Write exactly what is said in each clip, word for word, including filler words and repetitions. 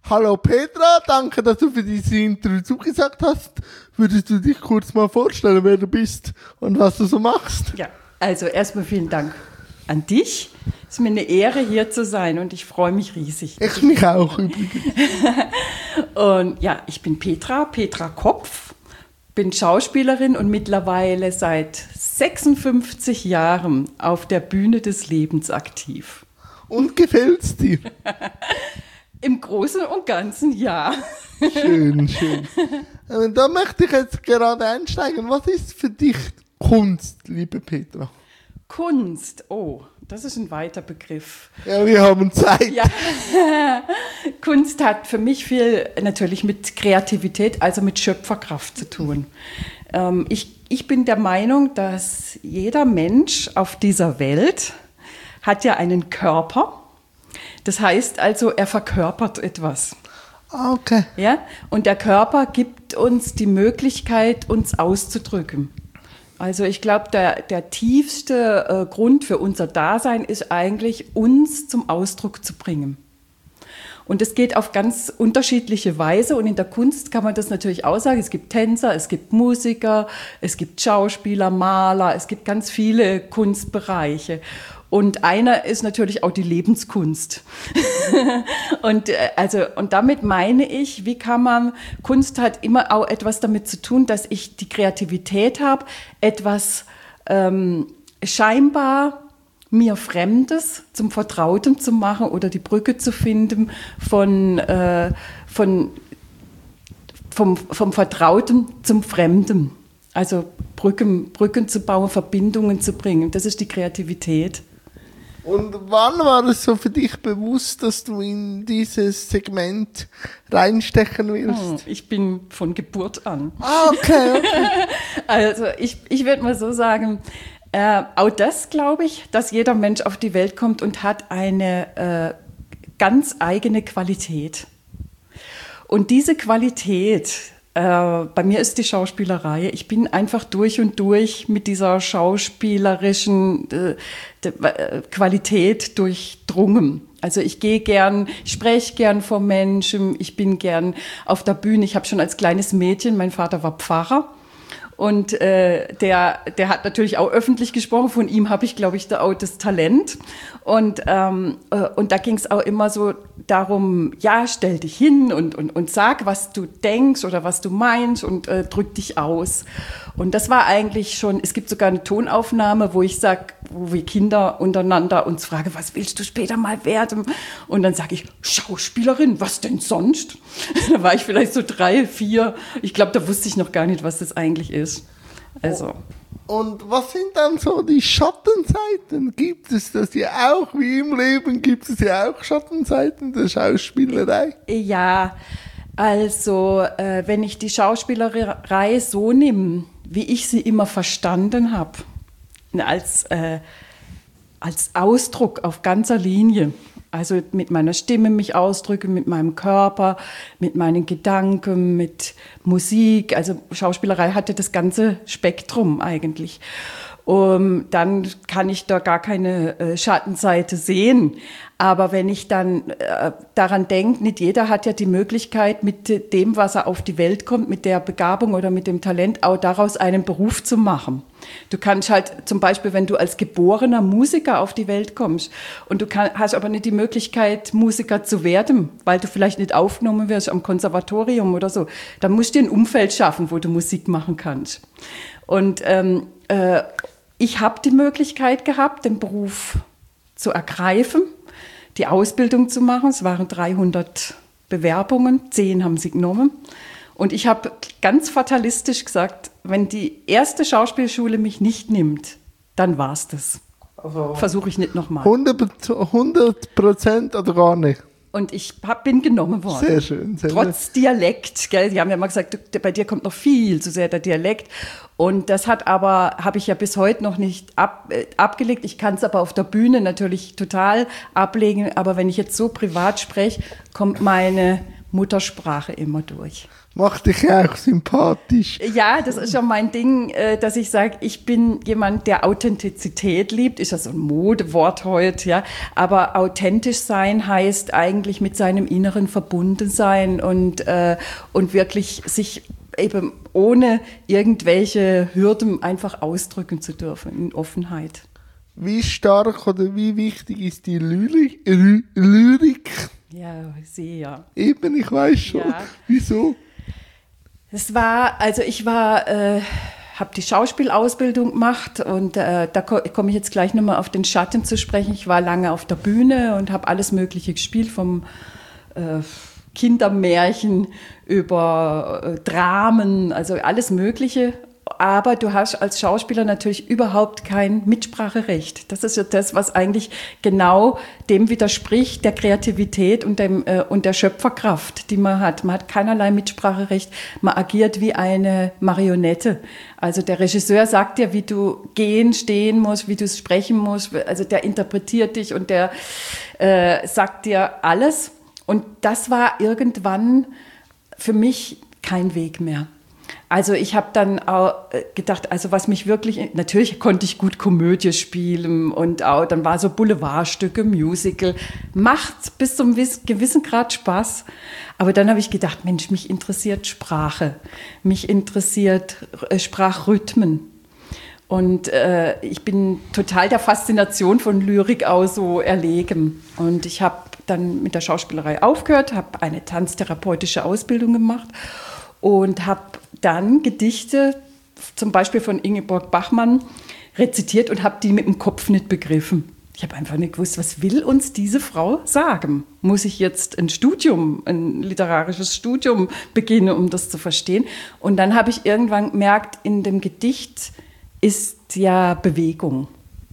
Hallo Petra, danke, dass du für dieses Interview zugesagt hast. Würdest du dich kurz mal vorstellen, wer du bist und was du so machst? Ja, also erstmal vielen Dank an dich. Es ist mir eine Ehre, hier zu sein und ich freue mich riesig. Ich mich auch übrigens. Und ja, ich bin Petra, Petra Kopf, bin Schauspielerin und mittlerweile seit sechsundfünfzig Jahren auf der Bühne des Lebens aktiv. Und gefällt's dir? Im Großen und Ganzen ja. Schön, schön. Und da möchte ich jetzt gerade einsteigen. Was ist für dich Kunst, liebe Petra? Kunst, oh, das ist ein weiter Begriff. Ja, wir haben Zeit. Ja. Kunst hat für mich viel natürlich mit Kreativität, also mit Schöpferkraft zu tun. Ähm, ich, ich bin der Meinung, dass jeder Mensch auf dieser Welt hat ja einen Körper. Das heißt also, er verkörpert etwas. Okay. Ja? Und der Körper gibt uns die Möglichkeit, uns auszudrücken. Also ich glaube, der, der tiefste äh, Grund für unser Dasein ist eigentlich, uns zum Ausdruck zu bringen. Und es geht auf ganz unterschiedliche Weise. Und in der Kunst kann man das natürlich auch sagen. Es gibt Tänzer, es gibt Musiker, es gibt Schauspieler, Maler, es gibt ganz viele Kunstbereiche. Und einer ist natürlich auch die Lebenskunst. und, also, und damit meine ich, wie kann man, Kunst hat immer auch etwas damit zu tun, dass ich die Kreativität habe, etwas ähm, scheinbar mir Fremdes zum Vertrauten zu machen oder die Brücke zu finden von, äh, von, vom, vom Vertrauten zum Fremden. Also Brücken, Brücken zu bauen, Verbindungen zu bringen, das ist die Kreativität. Und wann war es so für dich bewusst, dass du in dieses Segment reinstechen willst? Ich bin von Geburt an. Ah, okay. okay. Also ich, ich würde mal so sagen, äh, auch das glaube ich, dass jeder Mensch auf die Welt kommt und hat eine äh, ganz eigene Qualität. Und diese Qualität, äh, bei mir ist die Schauspielerei. Ich bin einfach durch und durch mit dieser schauspielerischen äh, de, Qualität durchdrungen. Also ich gehe gern, ich spreche gern vor Menschen, ich bin gern auf der Bühne. Ich habe schon als kleines Mädchen, mein Vater war Pfarrer. Und äh, der, der hat natürlich auch öffentlich gesprochen. Von ihm habe ich, glaube ich, da auch das Talent. Und, ähm, äh, und da ging es auch immer so darum, ja, stell dich hin und, und, und sag, was du denkst oder was du meinst und äh, drück dich aus. Und das war eigentlich schon, es gibt sogar eine Tonaufnahme, wo ich sage, wo wir Kinder untereinander uns fragen, was willst du später mal werden? Und dann sage ich, Schauspielerin, was denn sonst? Da war ich vielleicht so drei, vier. Ich glaube, da wusste ich noch gar nicht, was das eigentlich ist. Also. Und was sind dann so die Schattenseiten? Gibt es das ja auch, wie im Leben gibt es ja auch Schattenseiten der Schauspielerei? Ja, also äh, wenn ich die Schauspielerei so nehme, wie ich sie immer verstanden habe, als, äh, als Ausdruck auf ganzer Linie, also mit meiner Stimme mich ausdrücken, mit meinem Körper, mit meinen Gedanken, mit Musik. Also Schauspielerei hatte das ganze Spektrum eigentlich. Um, dann kann ich da gar keine äh, Schattenseite sehen. Aber wenn ich dann äh, daran denke, nicht jeder hat ja die Möglichkeit, mit dem, was er auf die Welt kommt, mit der Begabung oder mit dem Talent, auch daraus einen Beruf zu machen. Du kannst halt zum Beispiel, wenn du als geborener Musiker auf die Welt kommst und du kann, hast aber nicht die Möglichkeit, Musiker zu werden, weil du vielleicht nicht aufgenommen wirst am Konservatorium oder so, dann musst du dir ein Umfeld schaffen, wo du Musik machen kannst. Und ähm, äh, ich habe die Möglichkeit gehabt, den Beruf zu ergreifen, die Ausbildung zu machen. Es waren dreihundert Bewerbungen, zehn haben sie genommen. Und ich habe ganz fatalistisch gesagt, wenn die erste Schauspielschule mich nicht nimmt, dann war's das. Also versuche ich nicht nochmal. hundert Prozent oder gar nicht? Und ich hab, bin genommen worden. Sehr schön. Sehr Trotz schön. Dialekt. Gell? Die haben ja immer gesagt, du, bei dir kommt noch viel zu sehr der Dialekt. Und das hat aber, habe ich ja bis heute noch nicht ab, äh, abgelegt. Ich kann es aber auf der Bühne natürlich total ablegen. Aber wenn ich jetzt so privat spreche, kommt meine Muttersprache immer durch. Macht dich auch sympathisch. Ja, das ist schon mein Ding, dass ich sage, ich bin jemand, der Authentizität liebt. Ist ja so ein Modewort heute, ja. Aber authentisch sein heißt eigentlich mit seinem Inneren verbunden sein und, äh, und wirklich sich eben ohne irgendwelche Hürden einfach ausdrücken zu dürfen, in Offenheit. Wie stark oder wie wichtig ist die Lyrik? Ly- Lyrik? Ja, sehr. Eben, ich weiß schon. Ja. Wieso? Es war, also ich war, äh, habe die Schauspielausbildung gemacht und äh, da ko- komme ich jetzt gleich nochmal auf den Schatten zu sprechen. Ich war lange auf der Bühne und habe alles Mögliche gespielt, vom äh, Kindermärchen über äh, Dramen, also alles Mögliche. Aber du hast als Schauspieler natürlich überhaupt kein Mitspracherecht. Das ist ja das, was eigentlich genau dem widerspricht, der Kreativität und, dem, äh, und der Schöpferkraft, die man hat. Man hat keinerlei Mitspracherecht, man agiert wie eine Marionette. Also der Regisseur sagt dir, wie du gehen, stehen musst, wie du sprechen musst. Also der interpretiert dich und der äh, sagt dir alles. Und das war irgendwann für mich kein Weg mehr. Also ich habe dann auch gedacht, also was mich wirklich, natürlich konnte ich gut Komödie spielen und auch, dann war so Boulevardstücke, Musical, macht bis zum gewissen Grad Spaß. Aber dann habe ich gedacht, Mensch, mich interessiert Sprache, mich interessiert Sprachrhythmen. Und äh, ich bin total der Faszination von Lyrik auch so erlegen. Und ich habe dann mit der Schauspielerei aufgehört, habe eine tanztherapeutische Ausbildung gemacht und habe dann Gedichte, zum Beispiel von Ingeborg Bachmann, rezitiert und habe die mit dem Kopf nicht begriffen. Ich habe einfach nicht gewusst, was will uns diese Frau sagen? Muss ich jetzt ein Studium, ein literarisches Studium beginnen, um das zu verstehen? Und dann habe ich irgendwann gemerkt, in dem Gedicht ist ja Bewegung.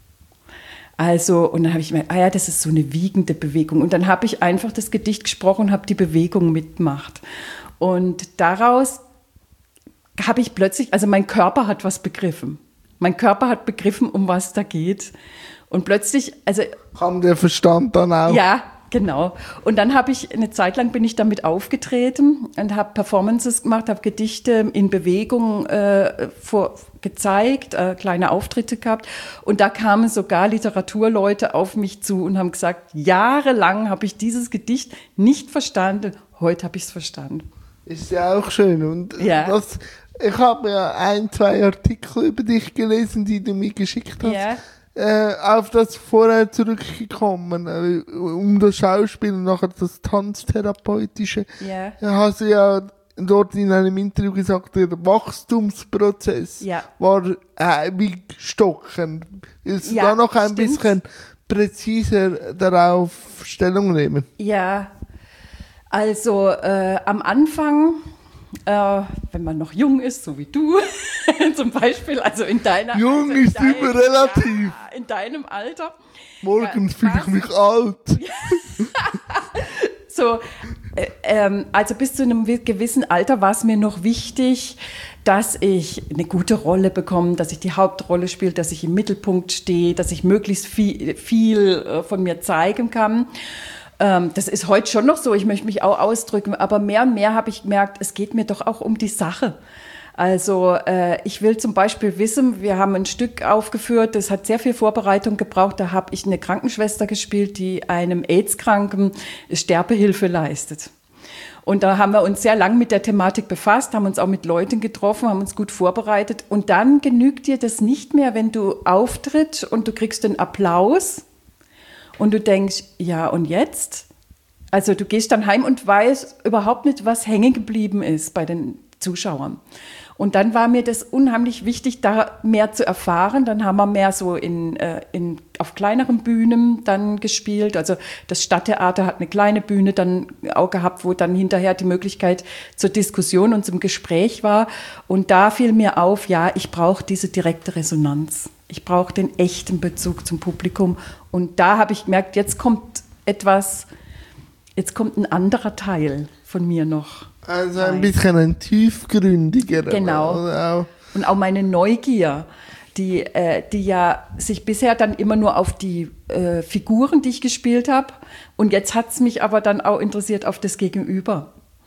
Also, und dann habe ich mir, ah ja, das ist so eine wiegende Bewegung. Und dann habe ich einfach das Gedicht gesprochen und habe die Bewegung mitgemacht. Und daraus habe ich plötzlich, also mein Körper hat was begriffen. Mein Körper hat begriffen, um was da geht. Und plötzlich, also... Kam der Verstand dann auch? Ja, genau. Und dann habe ich, eine Zeit lang bin ich damit aufgetreten und habe Performances gemacht, habe Gedichte in Bewegung äh, vor, gezeigt, äh, kleine Auftritte gehabt. Und da kamen sogar Literaturleute auf mich zu und haben gesagt, jahrelang habe ich dieses Gedicht nicht verstanden, heute habe ich es verstanden. Ist ja auch schön. Und Ja. das, ich habe ja ein, zwei Artikel über dich gelesen, die du mir geschickt hast. Ja. Äh, auf das vorher zurückgekommen, äh, um das Schauspiel und nachher das Tanztherapeutische. Ja. Da hast du ja dort in einem Interview gesagt, der Wachstumsprozess Ja. war äh, wie stockend. Willst du Ja, da noch ein stimmt. bisschen präziser darauf Stellung nehmen? Ja, also äh, am Anfang, äh, wenn man noch jung ist, so wie du zum Beispiel, also in deiner Jung also in ist immer relativ. Ja, in deinem Alter. Morgen Ja, fühle ich was? mich alt. So, äh, ähm, also bis zu einem gewissen Alter war es mir noch wichtig, dass ich eine gute Rolle bekomme, dass ich die Hauptrolle spiele, dass ich im Mittelpunkt stehe, dass ich möglichst viel, viel äh, von mir zeigen kann. Ähm, das ist heute schon noch so, ich möchte mich auch ausdrücken, aber mehr und mehr habe ich gemerkt, es geht mir doch auch um die Sache. Also äh, ich will zum Beispiel wissen, wir haben ein Stück aufgeführt, das hat sehr viel Vorbereitung gebraucht, da habe ich eine Krankenschwester gespielt, die einem AIDS-Kranken Sterbehilfe leistet. Und da haben wir uns sehr lang mit der Thematik befasst, haben uns auch mit Leuten getroffen, haben uns gut vorbereitet. Und dann genügt dir das nicht mehr, wenn du auftrittst und du kriegst den Applaus und du denkst, ja und jetzt? Also du gehst dann heim und weißt überhaupt nicht, was hängen geblieben ist bei den Zuschauern. Und dann war mir das unheimlich wichtig, da mehr zu erfahren. Dann haben wir mehr so in, äh, in, auf kleineren Bühnen dann gespielt. Also das Stadttheater hat eine kleine Bühne dann auch gehabt, wo dann hinterher die Möglichkeit zur Diskussion und zum Gespräch war. Und da fiel mir auf, ja, ich brauche diese direkte Resonanz. Ich brauche den echten Bezug zum Publikum. Und da habe ich gemerkt, jetzt kommt etwas, jetzt kommt ein anderer Teil von mir noch. Also ein bisschen ein tiefgründiger. Genau. Oder auch. Und auch meine Neugier, die, äh, die ja sich bisher dann immer nur auf die äh, Figuren, die ich gespielt habe. Und jetzt hat es mich aber dann auch interessiert auf das Gegenüber.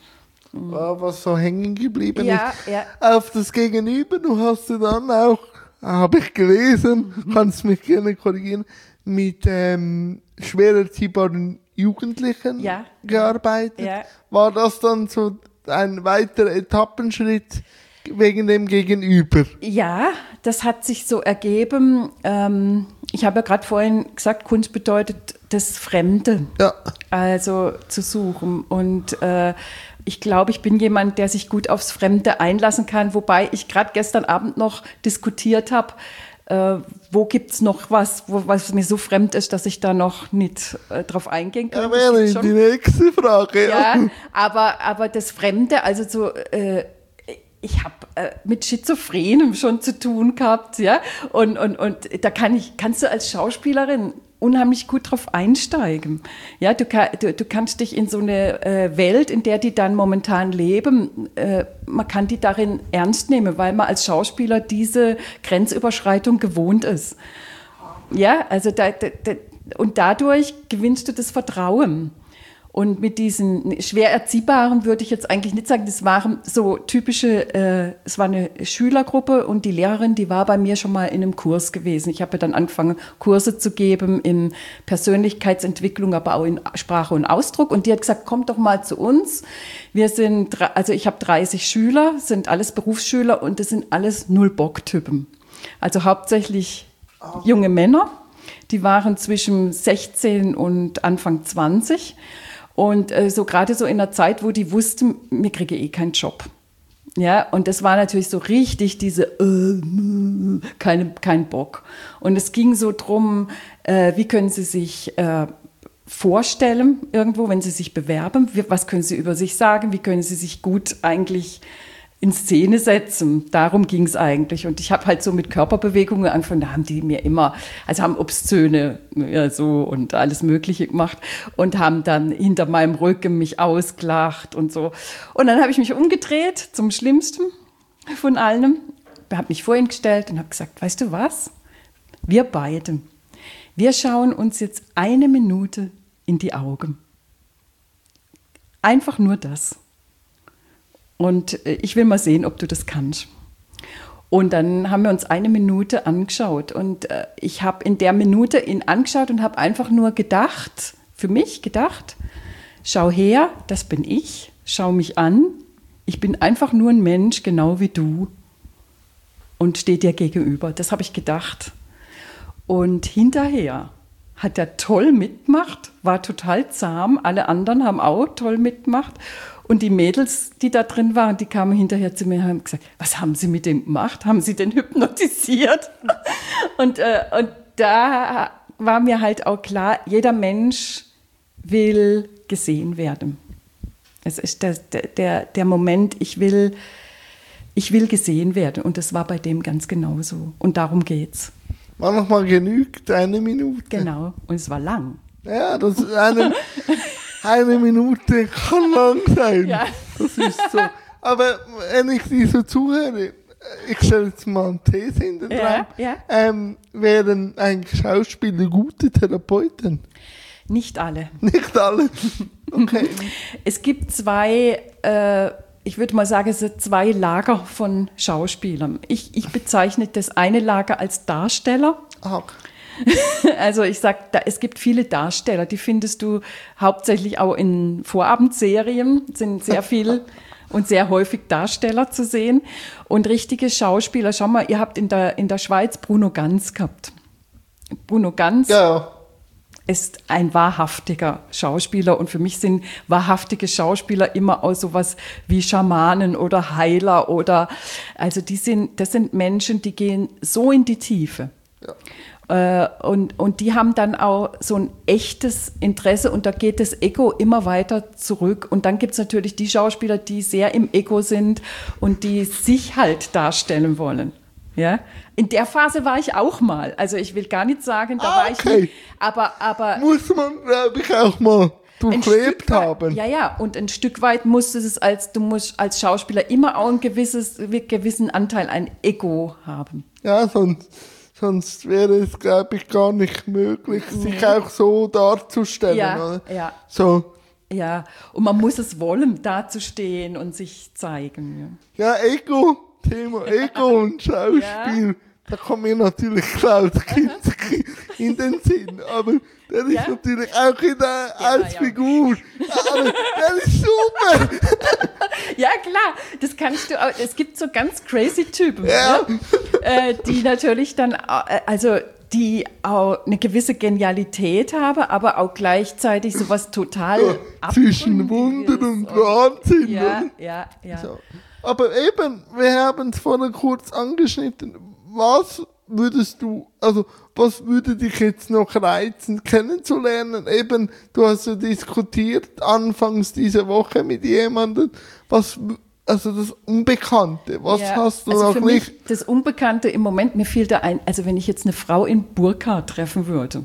was so hängen geblieben Ja, ist. ja. Auf das Gegenüber, du hast ja dann auch, habe ich gelesen, kannst mich gerne korrigieren, mit ähm, schwer erziehbaren Jugendlichen Ja. gearbeitet. Ja. War das dann so ein weiterer Etappenschritt wegen dem Gegenüber? Ja, das hat sich so ergeben. Ähm, ich habe ja gerade vorhin gesagt, Kunst bedeutet das Fremde, Ja. also zu suchen. Und äh, ich glaube, ich bin jemand, der sich gut aufs Fremde einlassen kann, wobei ich gerade gestern Abend noch diskutiert habe, äh, wo gibt es noch was, wo, was mir so fremd ist, dass ich da noch nicht äh, drauf eingehen kann. Ja, wäre die nächste Frage. Ja, aber, aber das Fremde, also so, äh, ich habe äh, mit Schizophrenem schon zu tun gehabt, ja, und, und, und da kann ich, kannst du als Schauspielerin unheimlich gut drauf einsteigen. Ja, du, kann, du, du kannst dich in so eine äh, Welt, in der die dann momentan leben, äh, man kann die darin ernst nehmen, weil man als Schauspieler diese Grenzüberschreitung gewohnt ist. Ja, also da, da, da, und dadurch gewinnst du das Vertrauen. Und mit diesen schwer Erziehbaren würde ich jetzt eigentlich nicht sagen, das waren so typische, äh, es war eine Schülergruppe und die Lehrerin, die war bei mir schon mal in einem Kurs gewesen. Ich habe ja dann angefangen, Kurse zu geben in Persönlichkeitsentwicklung, aber auch in Sprache und Ausdruck. Und die hat gesagt, kommt doch mal zu uns. Wir sind, also ich habe dreißig Schüler, sind alles Berufsschüler und das sind alles Null-Bock-Typen. Also hauptsächlich junge Männer, die waren zwischen sechzehn und Anfang zwanzig. Und äh, so gerade so in der Zeit, wo die wussten, mir kriege eh keinen Job. Ja, und das war natürlich so richtig diese, äh, keine, kein Bock. Und es ging so drum, äh, wie können sie sich äh, vorstellen irgendwo, wenn sie sich bewerben, wie, was können sie über sich sagen, wie können sie sich gut eigentlich in Szene setzen. Darum ging es eigentlich. Und ich habe halt so mit Körperbewegungen angefangen, da haben die mir immer, also haben Obszöne ja, so und alles Mögliche gemacht und haben dann hinter meinem Rücken mich ausgelacht und so. Und dann habe ich mich umgedreht zum Schlimmsten von allem, habe mich vor ihn gestellt und habe gesagt, weißt du was? Wir beide, wir schauen uns jetzt eine Minute in die Augen. Einfach nur das. Und ich will mal sehen, ob du das kannst. Und dann haben wir uns eine Minute angeschaut. Und ich habe in der Minute ihn angeschaut und habe einfach nur gedacht, für mich gedacht, schau her, das bin ich, schau mich an. Ich bin einfach nur ein Mensch, genau wie du. Und stehe dir gegenüber. Das habe ich gedacht. Und hinterher hat er toll mitgemacht, war total zahm. Alle anderen haben auch toll mitgemacht. Und die Mädels, die da drin waren, die kamen hinterher zu mir und haben gesagt, was haben Sie mit dem gemacht? Haben Sie den hypnotisiert? und, äh, und da war mir halt auch klar, jeder Mensch will gesehen werden. Es ist der, der, der Moment, ich will, ich will gesehen werden. Und das war bei dem ganz genauso. Und darum geht's. Manchmal genügt eine Minute. Genau. Und es war lang. Ja, das ist eine... Eine Minute kann lang sein. Ja. Das ist so. Aber wenn ich die so zuhöre, ich stelle jetzt mal eine These in den Ja, Raum, ja. ähm, wären eigentlich Schauspieler gute Therapeuten? Nicht alle. Nicht alle. Okay. Es gibt zwei, äh, ich würde mal sagen, es sind zwei Lager von Schauspielern. Ich, ich bezeichne das eine Lager als Darsteller. Aha. Also ich sage, es gibt viele Darsteller, die findest du hauptsächlich auch in Vorabendserien, sind sehr viel und sehr häufig Darsteller zu sehen. Und richtige Schauspieler, schau mal, ihr habt in der, in der Schweiz Bruno Ganz gehabt. Bruno Ganz Ja. ist ein wahrhaftiger Schauspieler und für mich sind wahrhaftige Schauspieler immer auch sowas wie Schamanen oder Heiler oder, also die sind, das sind Menschen, die gehen so in die Tiefe. Ja. Und, und die haben dann auch so ein echtes Interesse und da geht das Ego immer weiter zurück. Und dann gibt es natürlich die Schauspieler, die sehr im Ego sind und die sich halt darstellen wollen. Ja? In der Phase war ich auch mal. Also ich will gar nicht sagen, da Ah, war ich okay. nicht. Aber, aber Muss man, glaube ich, auch mal durchlebt haben. Ja, ja. Und ein Stück weit musst du es als, du musst als Schauspieler immer auch einen gewisses, gewissen Anteil, ein Ego haben. Ja, sonst... Sonst wäre es, glaube ich, gar nicht möglich, sich auch so darzustellen. Ja, oder? ja. So, Ja, und man muss es wollen, da zu stehen und sich zeigen. Ja, Ego, Thema Ego und Schauspiel. Ja. Da kommt mir natürlich Klaus Kinski in den Sinn, aber der ist ja. natürlich auch in der ja, als ja. Figur. Aber der ist super. Ja, klar, das kannst du auch. Es gibt so ganz crazy Typen, ja. ne? äh, die natürlich dann, äh, also die auch eine gewisse Genialität haben, aber auch gleichzeitig sowas total ja, zwischen Wunder und Wahnsinn. Ja, ja, ja. So. Aber eben, wir haben es vorhin kurz angeschnitten. Was würdest du, also was würde dich jetzt noch reizen, kennenzulernen? Eben, du hast ja diskutiert anfangs diese Woche mit jemandem, was, also das Unbekannte, was ja, hast du also noch für nicht? Mich das Unbekannte im Moment, mir fiel da ein, also wenn ich jetzt eine Frau in Burka treffen würde,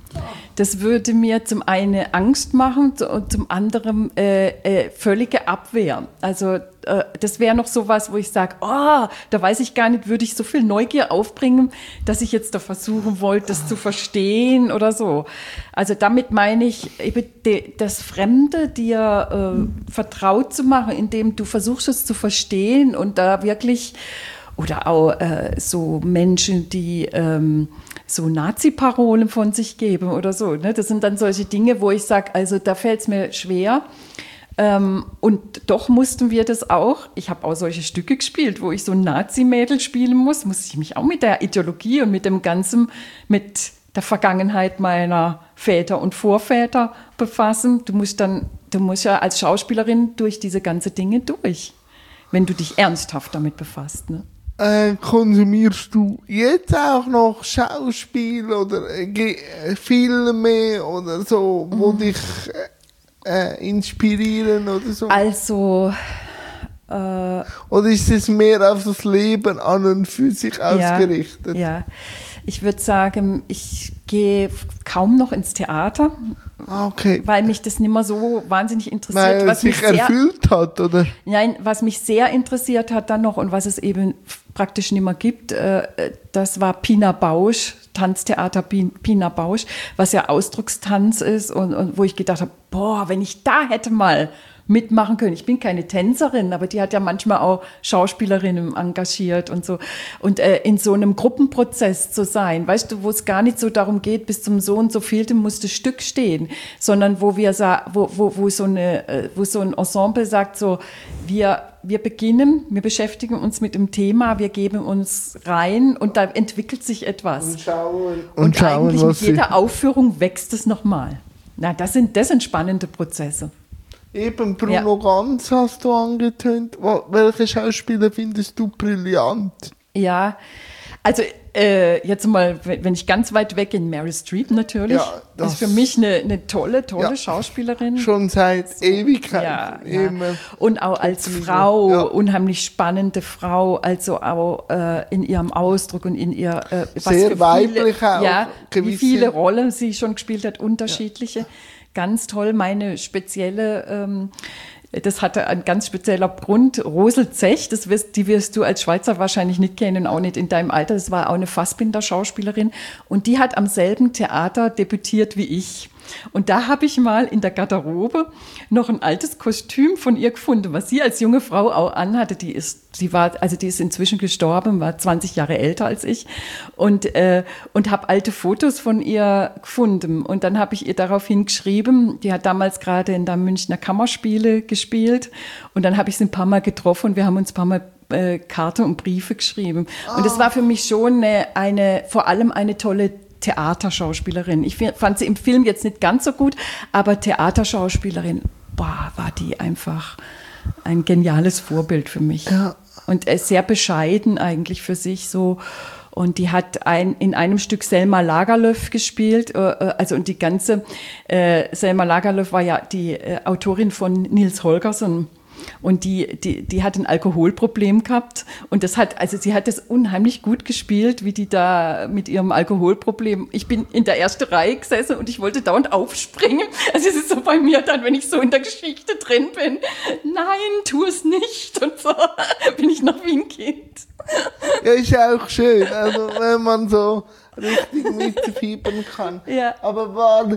das würde mir zum einen Angst machen und zum anderen äh, äh, völlige Abwehr. Also äh, das wäre noch sowas, wo ich sage, oh, da weiß ich gar nicht, würde ich so viel Neugier aufbringen, dass ich jetzt da versuchen wollte, das zu verstehen oder so. Also damit meine ich eben de, das Fremde dir äh, vertraut zu machen, indem du versuchst es zu verstehen und da wirklich, oder auch äh, so Menschen, die ähm, so Nazi-Parolen von sich geben oder so. Ne? Das sind dann solche Dinge, wo ich sage, also da fällt es mir schwer. Ähm, und doch mussten wir das auch. Ich habe auch solche Stücke gespielt, wo ich so ein Nazi-Mädel spielen muss. Muss ich mich auch mit der Ideologie und mit dem Ganzen, mit der Vergangenheit meiner Väter und Vorväter befassen. Du musst dann, du musst ja als Schauspielerin durch diese ganzen Dinge durch, wenn du dich ernsthaft damit befasst. Ne? Äh, konsumierst du jetzt auch noch Schauspiel oder äh, Filme oder so, wo mhm. dich äh, inspirieren oder so? Also äh, oder ist es mehr auf das Leben an und für sich ausgerichtet? Ja, ja. Ich würde sagen, ich gehe kaum noch ins Theater. Okay. Weil mich das nicht mehr so wahnsinnig interessiert. Weil was es sich mich sehr, erfüllt hat, oder? Nein, was mich sehr interessiert hat dann noch und was es eben praktisch nicht mehr gibt, äh, das war Pina Bausch, Tanztheater Pina Bausch, was ja Ausdruckstanz ist und, und wo ich gedacht habe, boah, wenn ich da hätte mal mitmachen können. Ich bin keine Tänzerin, aber die hat ja manchmal auch Schauspielerinnen engagiert und so. Und äh, in so einem Gruppenprozess zu sein, weißt du, wo es gar nicht so darum geht, bis zum so und so vielten muss das Stück stehen, sondern wo wir wo, wo, wo, so eine, wo so ein Ensemble sagt, so, wir, wir beginnen, wir beschäftigen uns mit dem Thema, wir geben uns rein und da entwickelt sich etwas. Und schauen. Und, und schauen, eigentlich mit jeder Aufführung wächst es nochmal. Na, das sind, das sind spannende Prozesse. Eben, Bruno ja. Ganz hast du angetönt. Welche Schauspieler findest du brillant? Ja, also äh, jetzt mal, wenn ich ganz weit weg in Meryl Streep natürlich, ja, das ist für mich eine, eine tolle, tolle ja. Schauspielerin. Schon seit so, Ewigkeit. Ja, ja. Und auch als Frau, ja. unheimlich spannende Frau, also auch äh, in ihrem Ausdruck und in ihr, äh, was sehr für weiblich viele, auch. Ja, wie viele Rollen sie schon gespielt hat, unterschiedliche. Ja. Ganz toll, meine spezielle, ähm, das hatte ein ganz spezieller Grund, Rosel Zech, das wirst, die wirst du als Schweizer wahrscheinlich nicht kennen, auch nicht in deinem Alter, das war auch eine Fassbinder-Schauspielerin und die hat am selben Theater debütiert wie ich. Und da habe ich mal in der Garderobe noch ein altes Kostüm von ihr gefunden, was sie als junge Frau auch anhatte. Die ist, die war, also die ist inzwischen gestorben, war zwanzig Jahre älter als ich und äh, und habe alte Fotos von ihr gefunden. Und dann habe ich ihr daraufhin geschrieben. Die hat damals gerade in der Münchner Kammerspiele gespielt. Und dann habe ich sie ein paar Mal getroffen und wir haben uns ein paar Mal äh, Karten und Briefe geschrieben. Und das war für mich schon eine, eine vor allem eine tolle Theaterschauspielerin. Ich fand sie im Film jetzt nicht ganz so gut, aber Theaterschauspielerin, boah, war die einfach ein geniales Vorbild für mich. Ja. Und sehr bescheiden eigentlich für sich so. Und die hat ein, in einem Stück Selma Lagerlöf gespielt. Also und die ganze, äh, Selma Lagerlöf war ja die äh, Autorin von Nils Holgersson. Und die, die, die hat ein Alkoholproblem gehabt und das hat, also sie hat das unheimlich gut gespielt, wie die da mit ihrem Alkoholproblem, ich bin in der ersten Reihe gesessen und ich wollte dauernd aufspringen, also es ist so bei mir dann, wenn ich so in der Geschichte drin bin, nein, tu es nicht und so, bin ich noch wie ein Kind. Ja, ist ja auch schön, also wenn man so richtig mitfiebern kann, ja. Aber war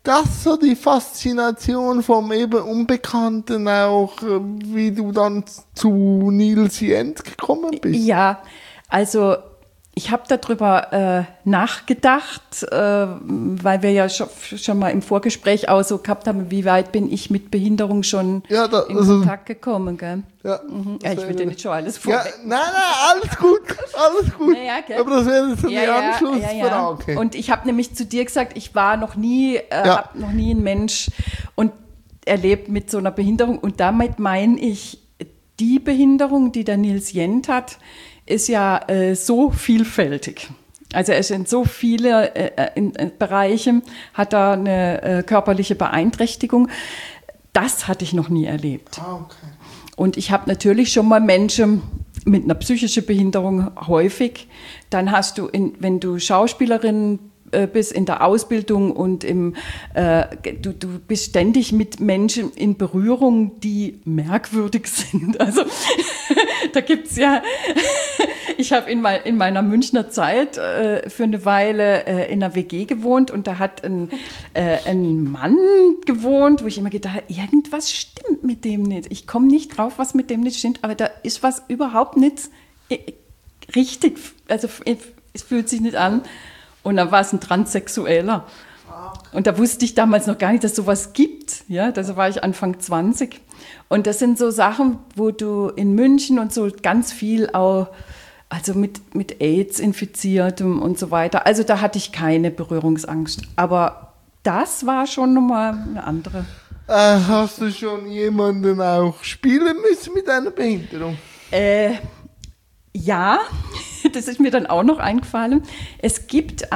das so die Faszination vom eben Unbekannten auch, äh, wie du dann zu Nils Jens gekommen bist? Ja, also ich habe darüber äh, nachgedacht, äh, weil wir ja schon, schon mal im Vorgespräch auch so gehabt haben, wie weit bin ich mit Behinderung schon Ja, da, in also, Kontakt gekommen, gell? ja, Mhm. das Ja, ich will wäre- dir nicht schon alles Ja, vorweg. nein, nein, alles gut, alles gut. Ja, ja, gell? Aber das wäre jetzt so die Ja, ja, Anschlussfrage. Und ich habe nämlich zu dir gesagt, ich war noch nie, äh, Ja. habe noch nie ein Mensch und erlebt mit so einer Behinderung. Und damit meine ich, die Behinderung, die der Nils Jent hat, ist ja äh, so vielfältig. Also er ist in so viele äh, in, in Bereichen, hat er eine äh, körperliche Beeinträchtigung. Das hatte ich noch nie erlebt. Ah, okay. Und ich habe natürlich schon mal Menschen mit einer psychischen Behinderung häufig. Dann hast du, in, wenn du Schauspielerin äh, bist in der Ausbildung und im, äh, du, du bist ständig mit Menschen in Berührung, die merkwürdig sind. Also da gibt es ja, ich habe in, mein, in meiner Münchner Zeit äh, für eine Weile äh, in einer W G gewohnt und da hat ein, äh, ein Mann gewohnt, wo ich immer gedacht habe, irgendwas stimmt mit dem nicht. Ich komme nicht drauf, was mit dem nicht stimmt, aber da ist was überhaupt nicht äh, richtig. Also es fühlt sich nicht an. Und dann war es ein Transsexueller. Und da wusste ich damals noch gar nicht, dass es sowas gibt. Ja, da war ich Anfang zwanzig. Und das sind so Sachen, wo du in München und so ganz viel auch, also mit, mit AIDS infiziertem und so weiter. Also da hatte ich keine Berührungsangst. Aber das war schon nochmal eine andere. Äh, hast du schon jemanden auch spielen müssen mit einer Behinderung? Äh, ja, das ist mir dann auch noch eingefallen. Es gibt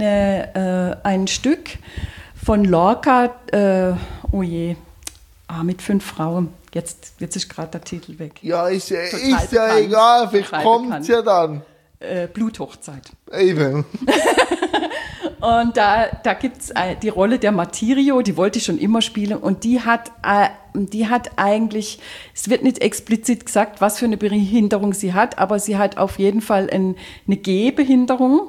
eine, äh, ein Stück von Lorca, äh, oh je, ah, mit fünf Frauen. Jetzt, jetzt ist gerade der Titel weg. Ja, ist, ja- Total ist ja bekannt. egal, vielleicht Total kommt es bekannt. ja dann. Äh, Bluthochzeit. Eben. Und da, da gibt es die Rolle der Martirio, die wollte ich schon immer spielen. Und die hat, äh, die hat eigentlich, es wird nicht explizit gesagt, was für eine Behinderung sie hat, aber sie hat auf jeden Fall ein, eine Gehbehinderung.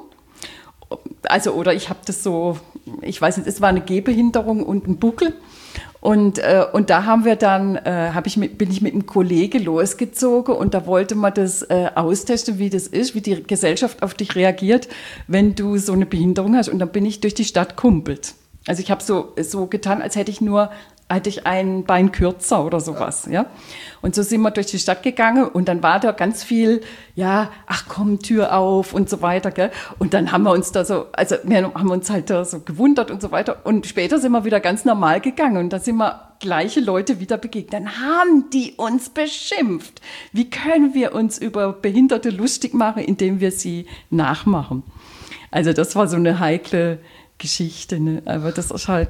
Also, oder ich habe das so, ich weiß nicht, es war eine Gehbehinderung und ein Buckel. Und, äh, und da haben wir dann, äh, hab ich mit, bin ich mit einem Kollegen losgezogen und da wollte man das äh, austesten, wie das ist, wie die Gesellschaft auf dich reagiert, wenn du so eine Behinderung hast. Und dann bin ich durch die Stadt kumpelt. Also ich habe so, so getan, als hätte ich nur, hatte ich ein Bein kürzer oder sowas, ja. Und so sind wir durch die Stadt gegangen und dann war da ganz viel, ja, ach komm, Tür auf und so weiter, gell. Und dann haben wir uns da so, also wir haben uns halt da so gewundert und so weiter. Und später sind wir wieder ganz normal gegangen und da sind wir gleiche Leute wieder begegnet. Dann haben die uns beschimpft. Wie können wir uns über Behinderte lustig machen, indem wir sie nachmachen? Also das war so eine heikle Geschichte, ne? Aber das ist halt,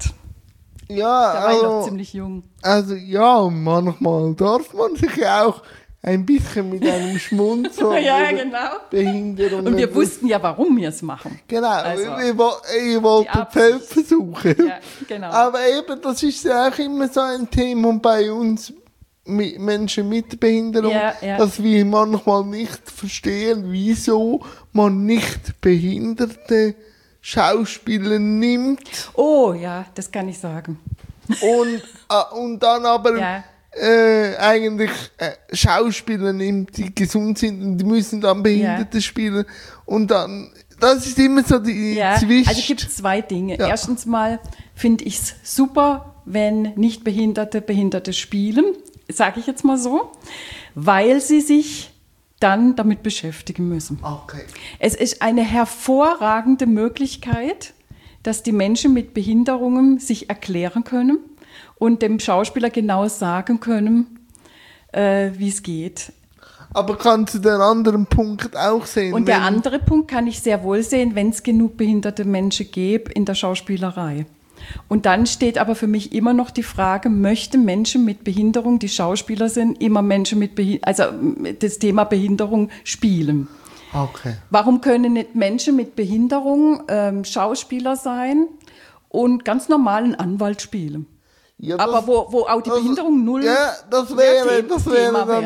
Ja, da war ich noch also, ziemlich jung. also ja, manchmal darf man sich ja auch ein bisschen mit einem Schmunzeln Ja, über genau. Behinderung. Und wir wussten ja, warum wir es machen. Genau, Also, ich, wo- ich wollte die Absicht. Feldversuche. Ja, genau. Aber eben, das ist ja auch immer so ein Thema bei uns mit Menschen mit Behinderung, Ja, ja. dass wir manchmal nicht verstehen, wieso man nicht behinderte Schauspieler nimmt Oh, ja, das kann ich sagen. und, äh, und dann aber Ja. äh, eigentlich äh, Schauspieler nimmt, die gesund sind und die müssen dann Behinderte Ja. spielen und dann, das ist immer so die Ja, Zwist. also es gibt zwei Dinge. Ja. Erstens mal finde ich es super, wenn Nichtbehinderte Behinderte spielen, sage ich jetzt mal so, weil sie sich dann damit beschäftigen müssen. Okay. Es ist eine hervorragende Möglichkeit, dass die Menschen mit Behinderungen sich erklären können und dem Schauspieler genau sagen können, äh, wie es geht. Aber kannst du den anderen Punkt auch sehen? Und der wenn- andere Punkt kann ich sehr wohl sehen, wenn es genug behinderte Menschen gäbe in der Schauspielerei. Und dann steht aber für mich immer noch die Frage, möchten Menschen mit Behinderung, die Schauspieler sind, immer Menschen mit Behinderung, also das Thema Behinderung spielen? Okay. Warum können nicht Menschen mit Behinderung ähm, Schauspieler sein und ganz normal einen Anwalt spielen? Ja, Aber wo, wo auch die das- Behinderung null Ja, das mehr wäre, The- das wäre Thema dann wäre. das,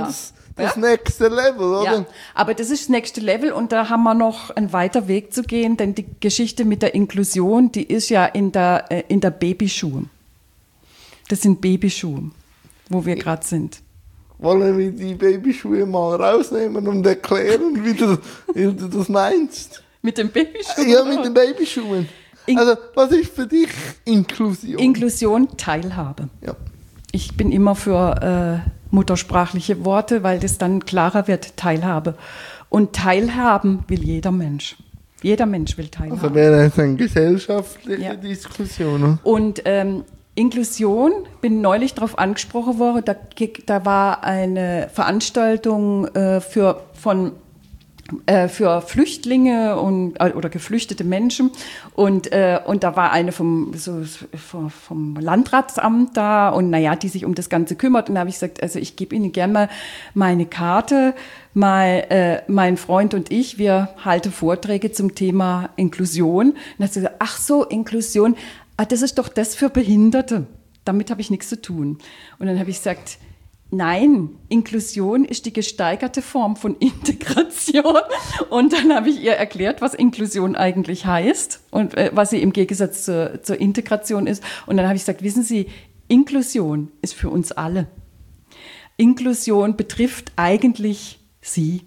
das ja? nächste Level, oder? Ja, aber das ist das nächste Level und da haben wir noch einen weiter Weg zu gehen, denn die Geschichte mit der Inklusion, die ist ja in der, äh, in der Babyschuhe. Das sind Babyschuhe, wo wir gerade sind. Wollen wir die Babyschuhe mal rausnehmen und erklären, wie du, wie du das meinst? Mit den Babyschuhen? Ja, mit den Babyschuhen. In- Also, was ist für dich Inklusion? Inklusion, Teilhabe. Ja. Ich bin immer für äh, muttersprachliche Worte, weil das dann klarer wird, Teilhabe. Und teilhaben will jeder Mensch. Jeder Mensch will teilhaben. Also wäre es eine gesellschaftliche Ja. Diskussion. Oder? Und ähm, Inklusion, bin neulich darauf angesprochen worden, da, da war eine Veranstaltung äh, für, von, äh, für Flüchtlinge und, äh, oder geflüchtete Menschen und, äh, und da war eine vom, so, vom, vom Landratsamt da und naja, die sich um das Ganze kümmert und da habe ich gesagt, also ich gebe Ihnen gerne mal meine Karte, mal, äh, mein Freund und ich, wir halten Vorträge zum Thema Inklusion und dann hat sie gesagt, ach so, Inklusion, ah, das ist doch das für Behinderte. Damit habe ich nichts zu tun. Und dann habe ich gesagt, nein, Inklusion ist die gesteigerte Form von Integration. Und dann habe ich ihr erklärt, was Inklusion eigentlich heißt und äh, was sie im Gegensatz zur, zur Integration ist. Und dann habe ich gesagt, wissen Sie, Inklusion ist für uns alle. Inklusion betrifft eigentlich Sie.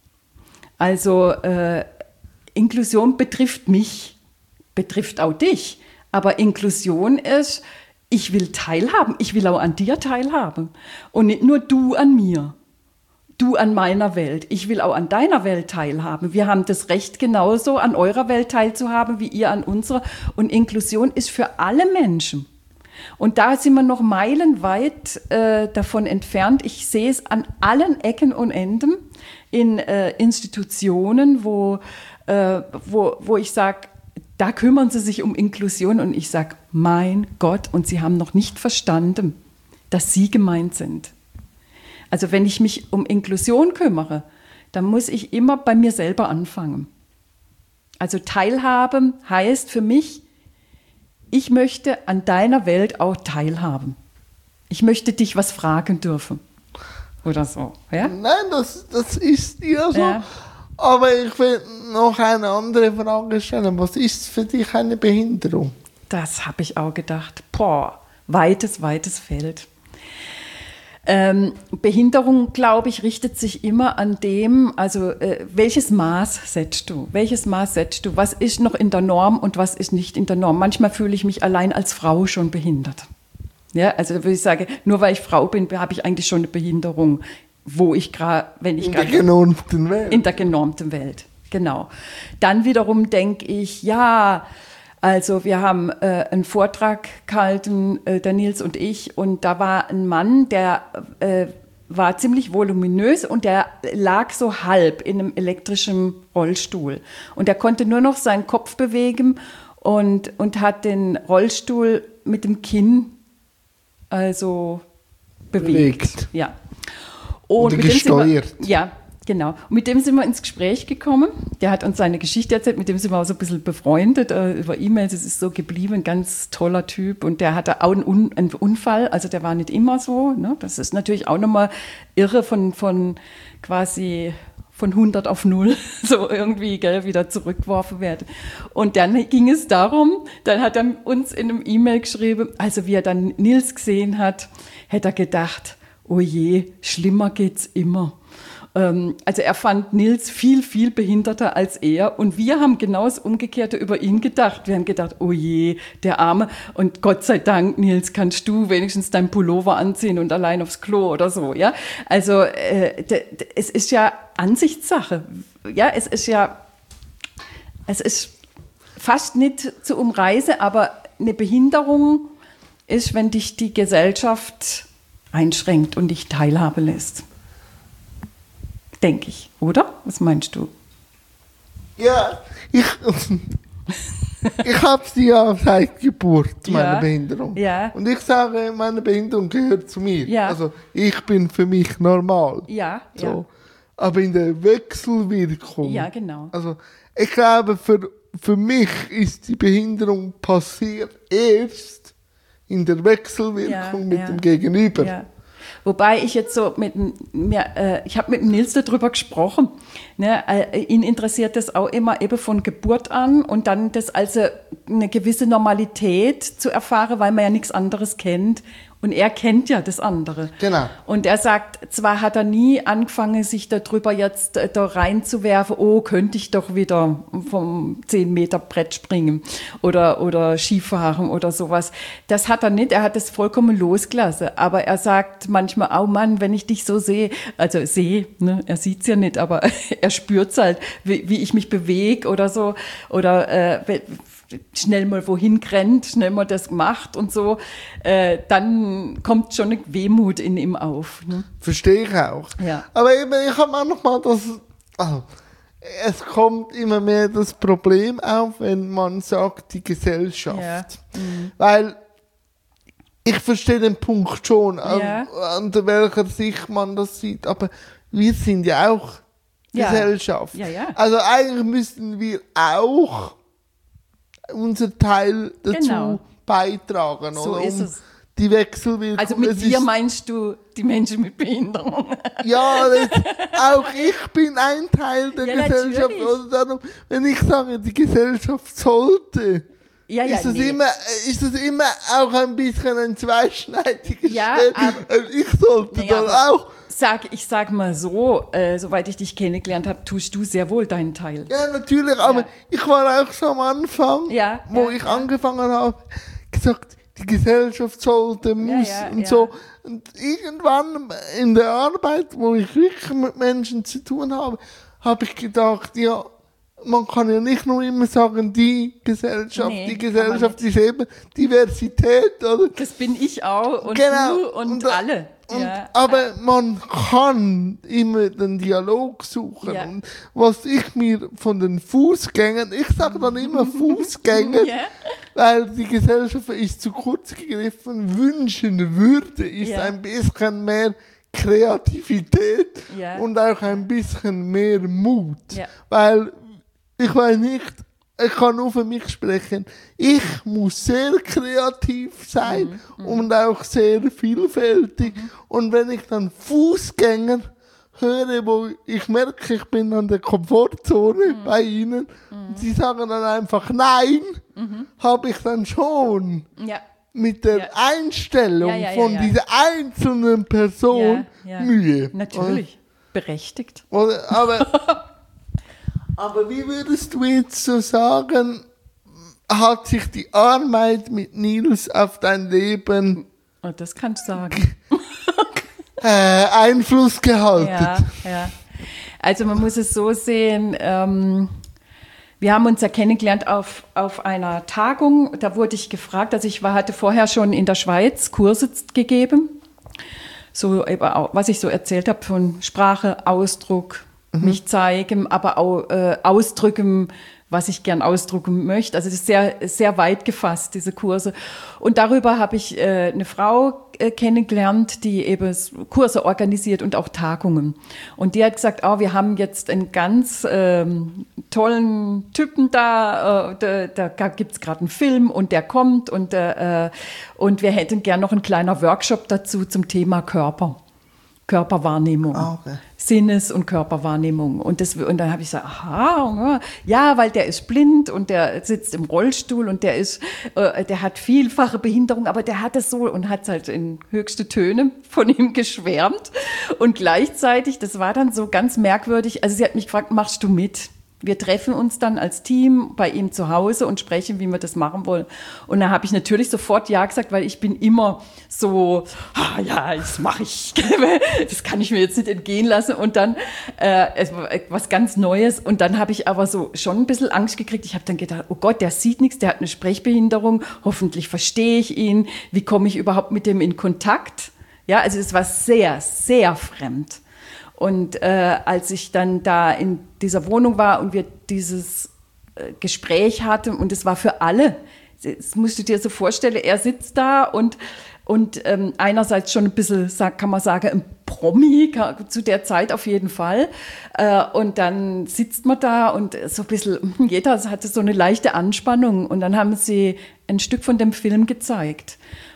Also äh, Inklusion betrifft mich, betrifft auch dich. Aber Inklusion ist, ich will teilhaben, ich will auch an dir teilhaben. Und nicht nur du an mir, du an meiner Welt. Ich will auch an deiner Welt teilhaben. Wir haben das Recht genauso, an eurer Welt teilzuhaben, wie ihr an unserer. Und Inklusion ist für alle Menschen. Und da sind wir noch meilenweit äh, davon entfernt. Ich sehe es an allen Ecken und Enden in äh, Institutionen, wo, äh, wo, wo ich sage, da kümmern sie sich um Inklusion und ich sage, mein Gott, und sie haben noch nicht verstanden, dass sie gemeint sind. Also wenn ich mich um Inklusion kümmere, dann muss ich immer bei mir selber anfangen. Also teilhaben heißt für mich, ich möchte an deiner Welt auch teilhaben. Ich möchte dich was fragen dürfen. Oder so. Ja? Nein, das, das ist ja so. Ja. Aber ich will noch eine andere Frage stellen. Was ist für dich eine Behinderung? Das habe ich auch gedacht. Boah, weites, weites Feld. Ähm, Behinderung, glaube ich, richtet sich immer an dem, also äh, welches Maß setzt du? Welches Maß setzt du? Was ist noch in der Norm und was ist nicht in der Norm? Manchmal fühle ich mich allein als Frau schon behindert. Ja, also würde ich sagen, nur weil ich Frau bin, habe ich eigentlich schon eine Behinderung, wo ich gerade, wenn ich In der gerade genormten Welt. in der genormten Welt, genau. Dann wiederum denke ich, ja, also wir haben äh, einen Vortrag gehalten, äh, der Nils und ich, und da war ein Mann, der äh, war ziemlich voluminös und der lag so halb in einem elektrischen Rollstuhl. Und er konnte nur noch seinen Kopf bewegen und, und hat den Rollstuhl mit dem Kinn also bewegt. Bewegt. Ja. Und Oder mit dem sind wir- gesteuert. Ja, genau. Und mit dem sind wir ins Gespräch gekommen. Der hat uns seine Geschichte erzählt, mit dem sind wir auch so ein bisschen befreundet äh, über E-Mails. Es ist so geblieben, ein ganz toller Typ. Und der hatte auch einen, Un einen Unfall, also der war nicht immer so. Ne? Das ist natürlich auch nochmal irre von, von quasi von hundert auf null, so irgendwie gell, wieder zurückgeworfen werden. Und dann ging es darum, dann hat er uns in einem E-Mail geschrieben, also wie er dann Nils gesehen hat, hätte er gedacht, oh je, schlimmer geht's immer. Ähm, also er fand Nils viel, viel behinderter als er. Und wir haben genau das Umgekehrte über ihn gedacht. Wir haben gedacht, oh je, der Arme. Und Gott sei Dank, Nils, kannst du wenigstens deinen Pullover anziehen und allein aufs Klo oder so. Ja? Also äh, d- d- es ist ja Ansichtssache. Ja, es ist ja, es ist fast nicht zu umreißen, aber eine Behinderung ist, wenn dich die Gesellschaft einschränkt und dich teilhaben lässt. Denke ich, oder? Was meinst du? Ja, ich, ich habe sie ja seit Geburt, meine Ja, Behinderung. ja. Und ich sage, meine Behinderung gehört zu mir. Ja. Also ich bin für mich normal. Ja, So. ja. Aber in der Wechselwirkung. Ja, genau. Also ich glaube, für, für mich ist die Behinderung passiert erst in der Wechselwirkung Ja, mit ja. dem Gegenüber. Ja. Wobei ich jetzt so mit mir, äh, ich habe mit Nils darüber gesprochen. Ne? Äh, ihn interessiert das auch immer eben von Geburt an und dann das also eine gewisse Normalität zu erfahren, weil man ja nichts anderes kennt. Und er kennt ja das andere. Genau. Und er sagt, zwar hat er nie angefangen, sich darüber jetzt äh, da reinzuwerfen, oh, könnte ich doch wieder vom zehn Meter Brett springen oder, oder Skifahren oder sowas. Das hat er nicht, er hat das vollkommen losgelassen. Aber er sagt manchmal, oh Mann, wenn ich dich so sehe, also sehe, ne, er sieht es ja nicht, aber er spürt es halt, wie, wie ich mich bewege oder so. Oder äh, schnell mal wohin rennt, schnell mal das macht und so, äh, dann kommt schon eine Wehmut in ihm auf. Ne? Verstehe ich auch. Ja. Aber eben, ich habe auch noch mal das, also, es kommt immer mehr das Problem auf, wenn man sagt, die Gesellschaft. Ja. Mhm. Weil ich verstehe den Punkt schon, Ja. an, an welcher Sicht man das sieht, aber wir sind ja auch Ja. Gesellschaft. Ja, ja. Also eigentlich müssten wir auch unser Teil dazu Genau. beitragen, So oder? ist Um es. die Wechselwirkung. Also mit Es dir ist- meinst du die Menschen mit Behinderung? Ja, das, auch ich bin ein Teil der Ja, Gesellschaft. natürlich. Also darum, wenn ich sage, die Gesellschaft sollte, Ja, ja, ist, das nee. immer, ist das immer auch ein bisschen ein zweischneidiges Ja, Schwert. aber- Also ich sollte Naja, dann aber- auch. Sag, ich sag mal so, äh, soweit ich dich kennengelernt habe, tust du sehr wohl deinen Teil. Ja, natürlich, aber Ja. ich war auch so am Anfang, Ja, wo ja, ich ja. angefangen habe, gesagt, die Gesellschaft sollte, muss ja, und ja. so. Und irgendwann in der Arbeit, wo ich wirklich mit Menschen zu tun habe, habe ich gedacht, ja, man kann ja nicht nur immer sagen, die Gesellschaft, Nee, die kann man Gesellschaft ist eben Diversität, oder? Das bin ich auch und Genau. du und, Und, alle. Und, ja. Aber man kann immer den Dialog suchen. Ja. Und was ich mir von den Fußgängern, ich sage dann immer Fußgänger, Ja. weil die Gesellschaft ist zu kurz gegriffen, wünschen würde, ist Ja. ein bisschen mehr Kreativität Ja. und auch ein bisschen mehr Mut. Ja. Weil ich weiß nicht, ich kann nur für mich sprechen, ich muss sehr kreativ sein Mhm, und auch sehr vielfältig. Und wenn ich dann Fußgänger höre, wo ich merke, ich bin an der Komfortzone Mhm. bei ihnen, und sie sagen dann einfach Nein, habe ich dann schon Ja. mit der Ja. Einstellung Ja, ja, ja, von ja. dieser einzelnen Person Ja, ja. Mühe. Natürlich. Berechtigt. Oder, aber, aber wie würdest du jetzt so sagen, hat sich die Arbeit mit Nils auf dein Leben Oh, das kannst du sagen. äh, Einfluss gehalten? Ja, ja. Also man muss es so sehen, ähm, wir haben uns ja kennengelernt auf, auf einer Tagung, da wurde ich gefragt, also ich war, hatte vorher schon in der Schweiz Kurse gegeben, so eben auch, was ich so erzählt habe von Sprache, Ausdruck, mich zeigen, aber auch äh, ausdrücken, was ich gern ausdrücken möchte. Also das ist sehr, sehr weit gefasst, diese Kurse. Und darüber habe ich äh, eine Frau äh, kennengelernt, die eben Kurse organisiert und auch Tagungen. Und die hat gesagt, oh, wir haben jetzt einen ganz ähm, tollen Typen da, äh, da, da gibt es gerade einen Film und der kommt und, äh, und wir hätten gern noch einen kleinen Workshop dazu zum Thema Körper. Körperwahrnehmung. Ah, okay. Sinnes- und Körperwahrnehmung. Und, das, und dann habe ich gesagt, aha, ja, weil der ist blind und der sitzt im Rollstuhl und der ist, äh, der hat vielfache Behinderung, aber der hat es so und hat halt in höchste Töne von ihm geschwärmt. Und gleichzeitig, das war dann so ganz merkwürdig, also sie hat mich gefragt, machst du mit? Wir treffen uns dann als Team bei ihm zu Hause und sprechen, wie wir das machen wollen. Und da habe ich natürlich sofort Ja gesagt, weil ich bin immer so, ah, ja, das mache ich. Das kann ich mir jetzt nicht entgehen lassen. Und dann äh, es war was ganz Neues. Und dann habe ich aber so schon ein bisschen Angst gekriegt. Ich habe dann gedacht, oh Gott, der sieht nichts, der hat eine Sprechbehinderung. Hoffentlich verstehe ich ihn. Wie komme ich überhaupt mit dem in Kontakt? Ja, also es war sehr, sehr fremd. Und äh, als ich dann da in dieser Wohnung war und wir dieses äh, Gespräch hatten, und es war für alle, das musst du dir so vorstellen, er sitzt da und, und ähm, einerseits schon ein bisschen, kann man sagen, ein Promi, zu der Zeit auf jeden Fall. Äh, und dann sitzt man da und so ein bisschen, jeder hatte so eine leichte Anspannung. Und dann haben sie ein Stück von dem Film gezeigt.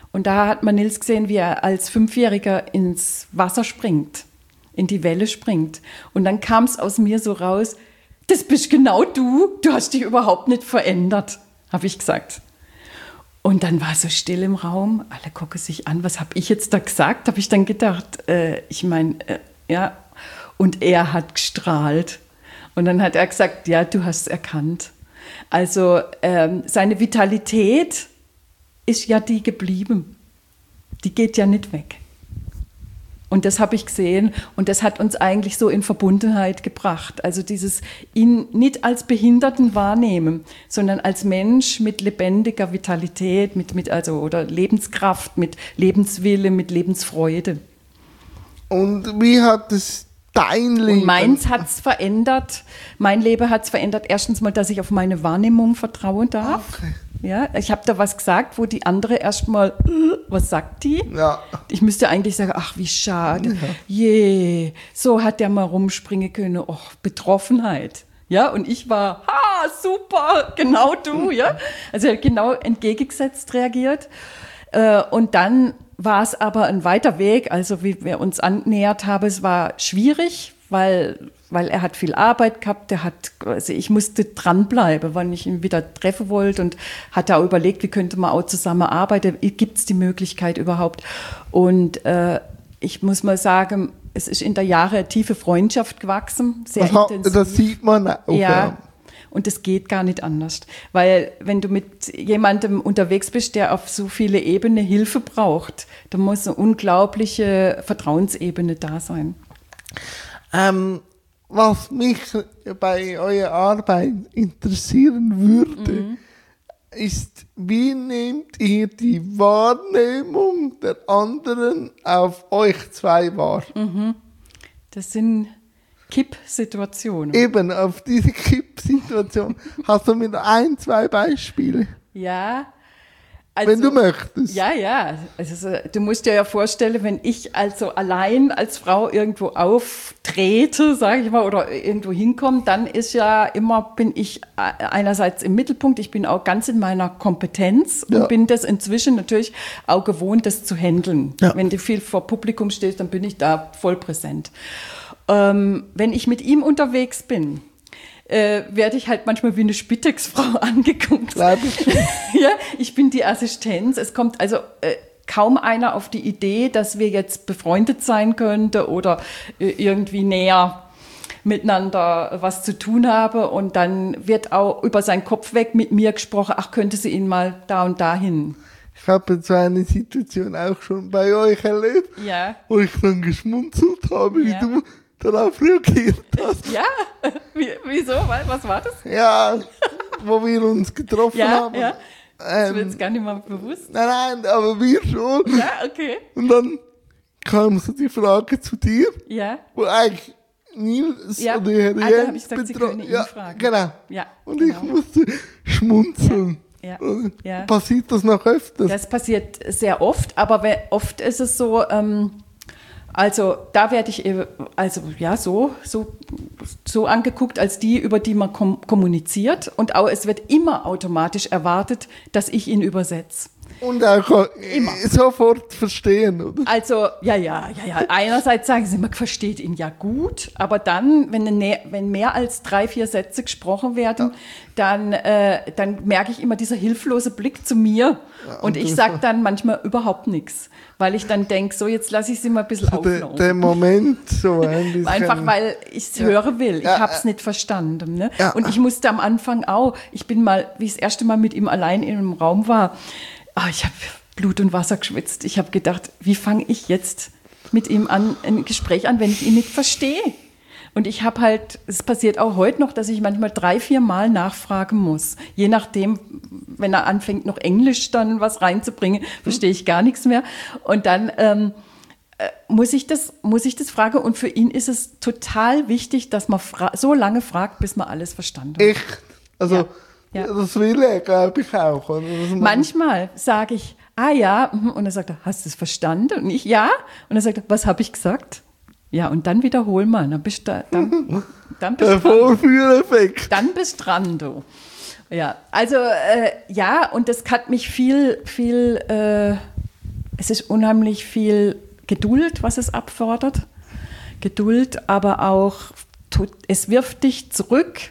Und da hat man Nils gesehen, wie er als Fünfjähriger ins Wasser springt, in die Welle springt. Und dann kam es aus mir so raus, das bist genau du, du hast dich überhaupt nicht verändert, habe ich gesagt. Und dann war so still im Raum, alle gucken sich an, was habe ich jetzt da gesagt, habe ich dann gedacht, äh, ich meine, äh, ja, und er hat gestrahlt. Und dann hat er gesagt, ja, du hast es erkannt. Also ähm, seine Vitalität ist ja die geblieben. Die geht ja nicht weg. Und das habe ich gesehen und das hat uns eigentlich so in Verbundenheit gebracht. Also dieses ihn nicht als Behinderten wahrnehmen, sondern als Mensch mit lebendiger Vitalität, mit, mit also, oder Lebenskraft, mit Lebenswille, mit Lebensfreude. Und wie hat es dein Leben? Und meins hat es verändert. Mein Leben hat es verändert. Erstens mal, dass ich auf meine Wahrnehmung vertrauen darf. Okay. Ja, ich habe da was gesagt, wo die andere erstmal, äh, was sagt die? Ja. Ich müsste eigentlich sagen, ach, wie schade. Ja. Je, so hat der mal rumspringen können. Och, Betroffenheit. Ja, und ich war, ha, super, genau du, ja. Also er hat genau entgegengesetzt reagiert. Äh, und dann war es aber ein weiter Weg, also wie wir uns annähert haben, es war schwierig, weil, weil er hat viel Arbeit gehabt, der hat, also ich musste dranbleiben, weil ich ihn wieder treffen wollte und hatte auch überlegt, wie könnte man auch zusammenarbeiten, gibt es die Möglichkeit überhaupt? Und äh, ich muss mal sagen, es ist in der Jahre eine tiefe Freundschaft gewachsen, sehr Aha, intensiv. das sieht man auch. Ja. Ja. Und das geht gar nicht anders. Weil wenn du mit jemandem unterwegs bist, der auf so viele Ebenen Hilfe braucht, dann muss eine unglaubliche Vertrauensebene da sein. Ähm, was mich bei eurer Arbeit interessieren würde, mhm. ist, wie nehmt ihr die Wahrnehmung der anderen auf euch zwei wahr? Mhm. Das sind Kippsituationen. Eben, auf diese Kippsituation. Hast du mir ein, zwei Beispiele? Ja. Also, wenn du möchtest. Ja, ja. Also, du musst dir ja vorstellen, wenn ich also allein als Frau irgendwo auftrete, sage ich mal, oder irgendwo hinkomme, dann ist ja immer, bin ich einerseits im Mittelpunkt, ich bin auch ganz in meiner Kompetenz und ja. bin das inzwischen natürlich auch gewohnt, das zu handeln. Ja. Wenn du viel vor Publikum stehst, dann bin ich da voll präsent. Ähm, wenn ich mit ihm unterwegs bin, Äh, werde ich halt manchmal wie eine Spitex-Frau angeguckt. Ja, ich bin die Assistenz. Es kommt also äh, kaum einer auf die Idee, dass wir jetzt befreundet sein könnten oder äh, irgendwie näher miteinander was zu tun haben. Und dann wird auch über seinen Kopf weg mit mir gesprochen, ach, könnte sie ihn mal da und dahin. Ich habe so eine Situation auch schon bei euch erlebt, ja. wo ich dann geschmunzelt habe, wie ja. du darauf reagiert hast. Ja, Wie, wieso? Was war das? Ja, wo wir uns getroffen ja, haben. Ja, das ähm, wird jetzt gar nicht mal bewusst. Nein, nein, aber wir schon. Ja, okay. Und dann kam so die Frage zu dir, ja. wo eigentlich Nils ja. oder Herr ah, Jens habe ich gesagt, Sie können ihn ja, fragen. Genau. Ja, und genau. ich musste schmunzeln. Ja. Ja. Ja. Passiert das noch öfters? Das passiert sehr oft, aber oft ist es so, ähm, also da werde ich also ja so so so angeguckt als die, über die man kom- kommuniziert und auch es wird immer automatisch erwartet, dass ich ihn übersetze. Und auch immer. Sofort verstehen, oder? Also, ja, ja, ja, ja. Einerseits sagen sie, man versteht ihn ja gut, aber dann, wenn, eine, wenn mehr als drei, vier Sätze gesprochen werden, ja. dann, äh, dann merke ich immer dieser hilflose Blick zu mir. Ja, und, und ich sage dann manchmal überhaupt nichts, weil ich dann denke, so, jetzt lasse ich sie mal ein bisschen so auflaufen. Der, der Moment so ein bisschen. Einfach, weil ich es ja. hören will. Ich ja. habe es nicht verstanden. Ne? Ja. Und ich musste am Anfang auch, ich bin mal, wie ich das erste Mal mit ihm allein in einem Raum war, Ah, ich habe Blut und Wasser geschwitzt. Ich habe gedacht, wie fange ich jetzt mit ihm an, ein Gespräch an, wenn ich ihn nicht verstehe? Und ich habe halt, es passiert auch heute noch, dass ich manchmal drei, vier Mal nachfragen muss. Je nachdem, wenn er anfängt, noch Englisch dann was reinzubringen, verstehe ich gar nichts mehr. Und dann ähm, äh, muss ich das, muss ich das fragen. Und für ihn ist es total wichtig, dass man fra- so lange fragt, bis man alles verstanden hat. Echt? Also... Ja. Ja. Das will er, glaube ich, auch. Oder? Manchmal sage ich, ah ja, und er sagt, hast du es verstanden? Und ich, ja. Und er sagt, was habe ich gesagt? Ja, und dann wiederhol mal. Dann bist du, dann, dann bist Der Vorführeffekt. Dann bist dran, du. Ja, also, äh, ja, und das hat mich viel, viel, äh, es ist unheimlich viel Geduld, was es abfordert. Geduld, aber auch, es wirft dich zurück.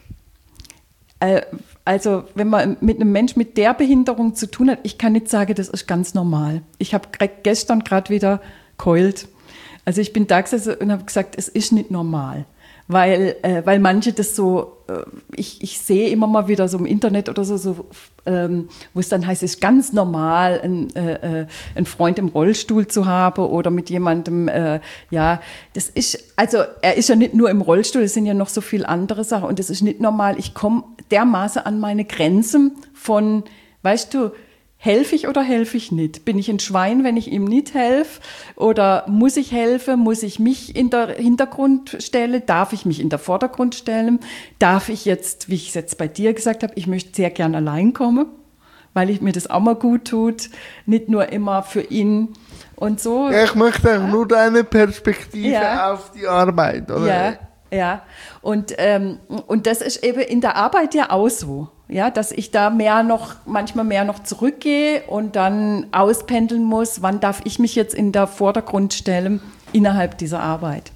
Also wenn man mit einem Menschen mit der Behinderung zu tun hat, ich kann nicht sagen, das ist ganz normal. Ich habe gestern gerade wieder geheult. Also ich bin da gesessen und habe gesagt, es ist nicht normal. Weil, äh, weil manche das so, äh, ich, ich sehe immer mal wieder so im Internet oder so, so ähm, wo es dann heißt, es ist ganz normal, ein, äh, einen Freund im Rollstuhl zu haben oder mit jemandem, äh, ja, das ist, also er ist ja nicht nur im Rollstuhl, es sind ja noch so viele andere Sachen und das ist nicht normal. Ich komme dermaßen an meine Grenzen von, weißt du, helfe ich oder helfe ich nicht? Bin ich ein Schwein, wenn ich ihm nicht helfe? Oder muss ich helfen? Muss ich mich in den Hintergrund stellen? Darf ich mich in den Vordergrund stellen? Darf ich jetzt, wie ich es jetzt bei dir gesagt habe, ich möchte sehr gern allein kommen, weil ich mir das auch mal gut tut, nicht nur immer für ihn und so. Ja, ich möchte auch nur deine Perspektive ja. auf die Arbeit, oder? Ja, ja. Und, ähm, und das ist eben in der Arbeit ja auch so. Ja, dass ich da mehr noch, manchmal mehr noch zurückgehe und dann auspendeln muss, wann darf ich mich jetzt in den Vordergrund stellen innerhalb dieser Arbeit.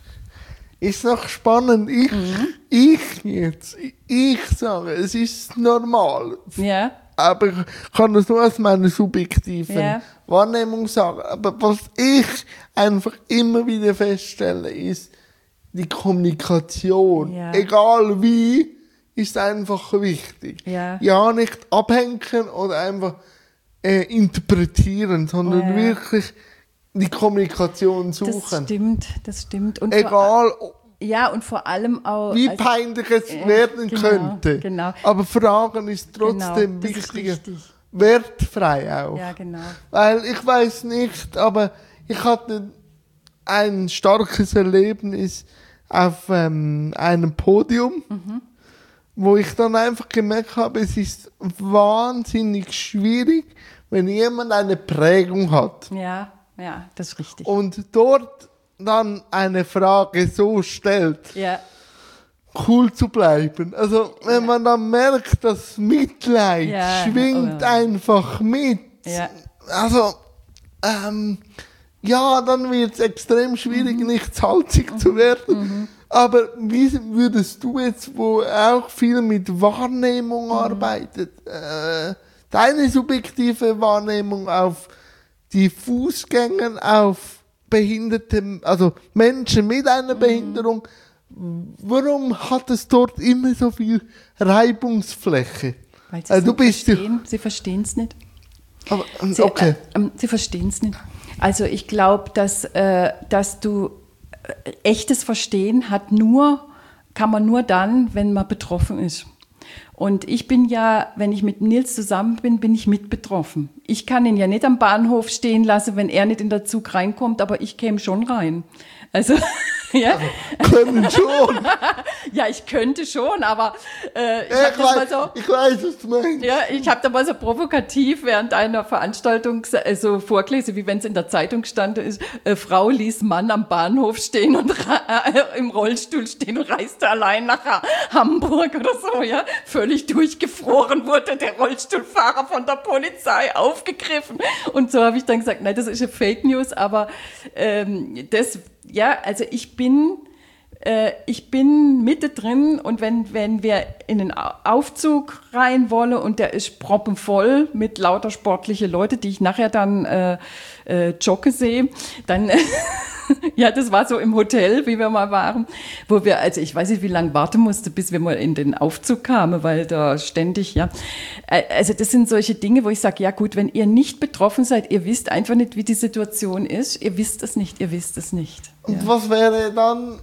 Ist noch spannend. Ich, mhm. ich jetzt, ich sage, es ist normal. Ja. Aber ich kann das nur aus meiner subjektiven ja. Wahrnehmung sagen. Aber was ich einfach immer wieder feststelle, ist die Kommunikation. Ja. Egal wie, ist einfach wichtig. Ja, ja nicht abhängen oder einfach äh, interpretieren, sondern ja. wirklich die Kommunikation suchen. Das stimmt, das stimmt. Und egal, vor, ja, und vor allem auch... wie also, peinlich es äh, werden genau, könnte. Genau. Aber Fragen ist trotzdem genau, wichtig. Wertfrei auch. Ja, genau. Weil ich weiß nicht, aber ich hatte ein starkes Erlebnis auf ähm, einem Podium, mhm. wo ich dann einfach gemerkt habe, es ist wahnsinnig schwierig, wenn jemand eine Prägung hat. Ja, ja, das ist richtig. Und dort dann eine Frage so stellt, ja. cool zu bleiben. Also wenn ja. man dann merkt, das Mitleid ja. schwingt oh, ja. einfach mit. Ja. Also, ähm, ja, dann wird es extrem schwierig, mhm. nicht salzig mhm. zu werden. Mhm. Aber wie würdest du jetzt, wo auch viel mit Wahrnehmung mhm. arbeitet, äh, deine subjektive Wahrnehmung auf die Fußgänger, auf Behinderte, also Menschen mit einer mhm. Behinderung, warum hat es dort immer so viel Reibungsfläche? Weil sie also, du bist verstehen. Sie verstehen es nicht. Aber, okay. Sie, äh, sie verstehen es nicht. Also ich glaube, dass, äh, dass du äh, echtes Verstehen hat nur, kann man nur dann, wenn man betroffen ist. Und ich bin ja, wenn ich mit Nils zusammen bin, bin ich mit betroffen. Ich kann ihn ja nicht am Bahnhof stehen lassen, wenn er nicht in den Zug reinkommt, aber ich käme schon rein. Also, ja. Können schon. Ja, ich könnte schon, aber äh, ich ja, habe das mal weiß, so. Ich weiß, was du meinst. Ja, ich habe da mal so provokativ während einer Veranstaltung äh, so vorgelesen, wie wenn es in der Zeitung gestanden ist, äh, Frau ließ Mann am Bahnhof stehen und äh, im Rollstuhl stehen und reiste allein nach ha- Hamburg oder so, ja. Völlig durchgefroren wurde der Rollstuhlfahrer von der Polizei aufgegriffen. Und so habe ich dann gesagt, nein, das ist ja Fake News, aber ähm, das, ja, also ich bin, äh, ich bin mittendrin und wenn, wenn wir in den Aufzug rein wollen und der ist proppenvoll mit lauter sportliche Leute, die ich nachher dann äh, äh, joggen sehe, dann, ja, das war so im Hotel, wie wir mal waren, wo wir, also ich weiß nicht, wie lange warten musste, bis wir mal in den Aufzug kamen, weil da ständig, ja, also das sind solche Dinge, wo ich sage, ja gut, wenn ihr nicht betroffen seid, ihr wisst einfach nicht, wie die Situation ist, ihr wisst es nicht, ihr wisst es nicht. Und ja. was wäre dann...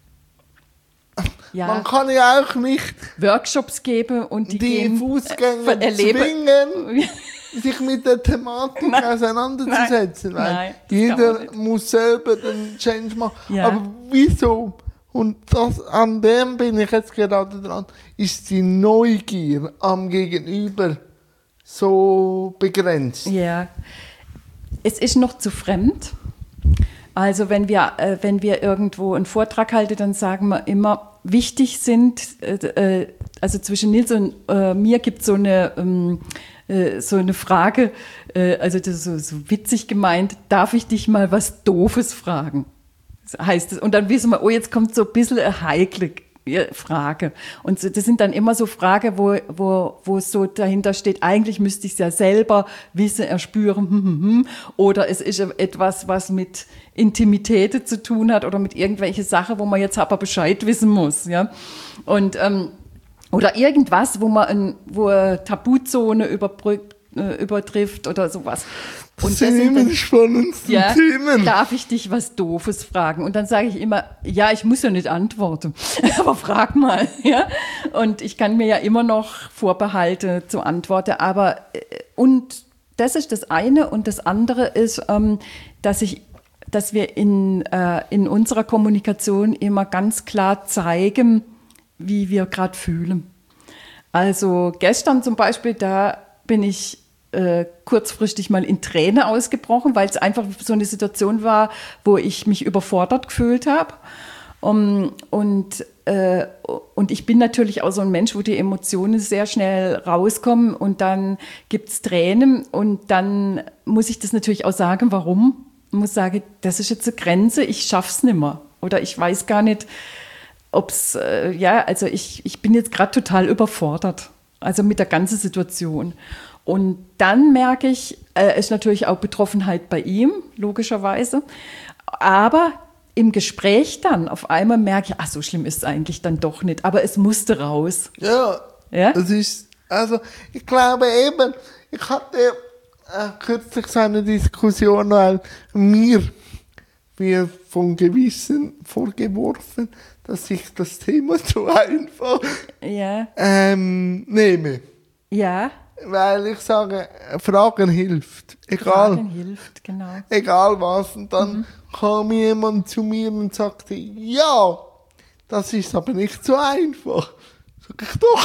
Ja. Man kann ja auch nicht Workshops geben und die, die gehen, Fußgänger äh, zwingen, sich mit der Thematik nein. auseinanderzusetzen. Nein. Nein, jeder muss selber den Change machen. Ja. Aber wieso? Und das, an dem bin ich jetzt gerade dran, ist die Neugier am Gegenüber so begrenzt. Ja, es ist noch zu fremd. Also wenn wir, äh, wenn wir irgendwo einen Vortrag halten, dann sagen wir immer, wichtig sind, äh, also zwischen Nils und äh, mir gibt es so eine, ähm, äh, so eine Frage, äh, also das ist so, so witzig gemeint, darf ich dich mal was Doofes fragen? Das heißt es. Und dann wissen wir, oh, jetzt kommt so ein bisschen eine heikle Frage. Und so, das sind dann immer so Fragen, wo, wo, wo es so dahinter steht, eigentlich müsste ich es ja selber wissen, erspüren, hm, hm, hm. Oder es ist etwas, was mit Intimität zu tun hat oder mit irgendwelchen Sachen, wo man jetzt aber Bescheid wissen muss. Ja? Und, ähm, oder irgendwas, wo man ein, wo eine Tabuzone überbrückt, äh, übertrifft oder sowas. Und das sind immer die spannendsten ja, Themen. Darf ich dich was Doofes fragen? Und dann sage ich immer, ja, ich muss ja nicht antworten, aber frag mal. Ja? Und ich kann mir ja immer noch Vorbehalte zu antworten. Aber, und das ist das eine. Und das andere ist, ähm, dass ich, dass wir in, äh, in unserer Kommunikation immer ganz klar zeigen, wie wir gerade fühlen. Also gestern zum Beispiel, da bin ich Äh, kurzfristig mal in Tränen ausgebrochen, weil es einfach so eine Situation war, wo ich mich überfordert gefühlt habe. Um, und, äh, und ich bin natürlich auch so ein Mensch, wo die Emotionen sehr schnell rauskommen und dann gibt es Tränen und dann muss ich das natürlich auch sagen, warum. Ich muss sagen, das ist jetzt eine Grenze, ich schaff's nicht mehr. Oder ich weiß gar nicht, ob es, äh, ja, also ich, ich bin jetzt gerade total überfordert, also mit der ganzen Situation. Und dann merke ich, äh, ist natürlich auch Betroffenheit bei ihm, logischerweise. Aber im Gespräch dann auf einmal merke ich, ach, so schlimm ist es eigentlich dann doch nicht. Aber es musste raus. Ja, ja? Das ist, also ich glaube eben, ich hatte äh, kürzlich so eine Diskussion, weil mir wird von Gewissen vorgeworfen, dass ich das Thema zu einfach ja. ähm, nehme. Ja. Weil ich sage, Fragen hilft. Egal. Fragen hilft, genau. Egal was. Und dann mhm. kam jemand zu mir und sagte, ja, das ist aber nicht so einfach. Sag ich doch.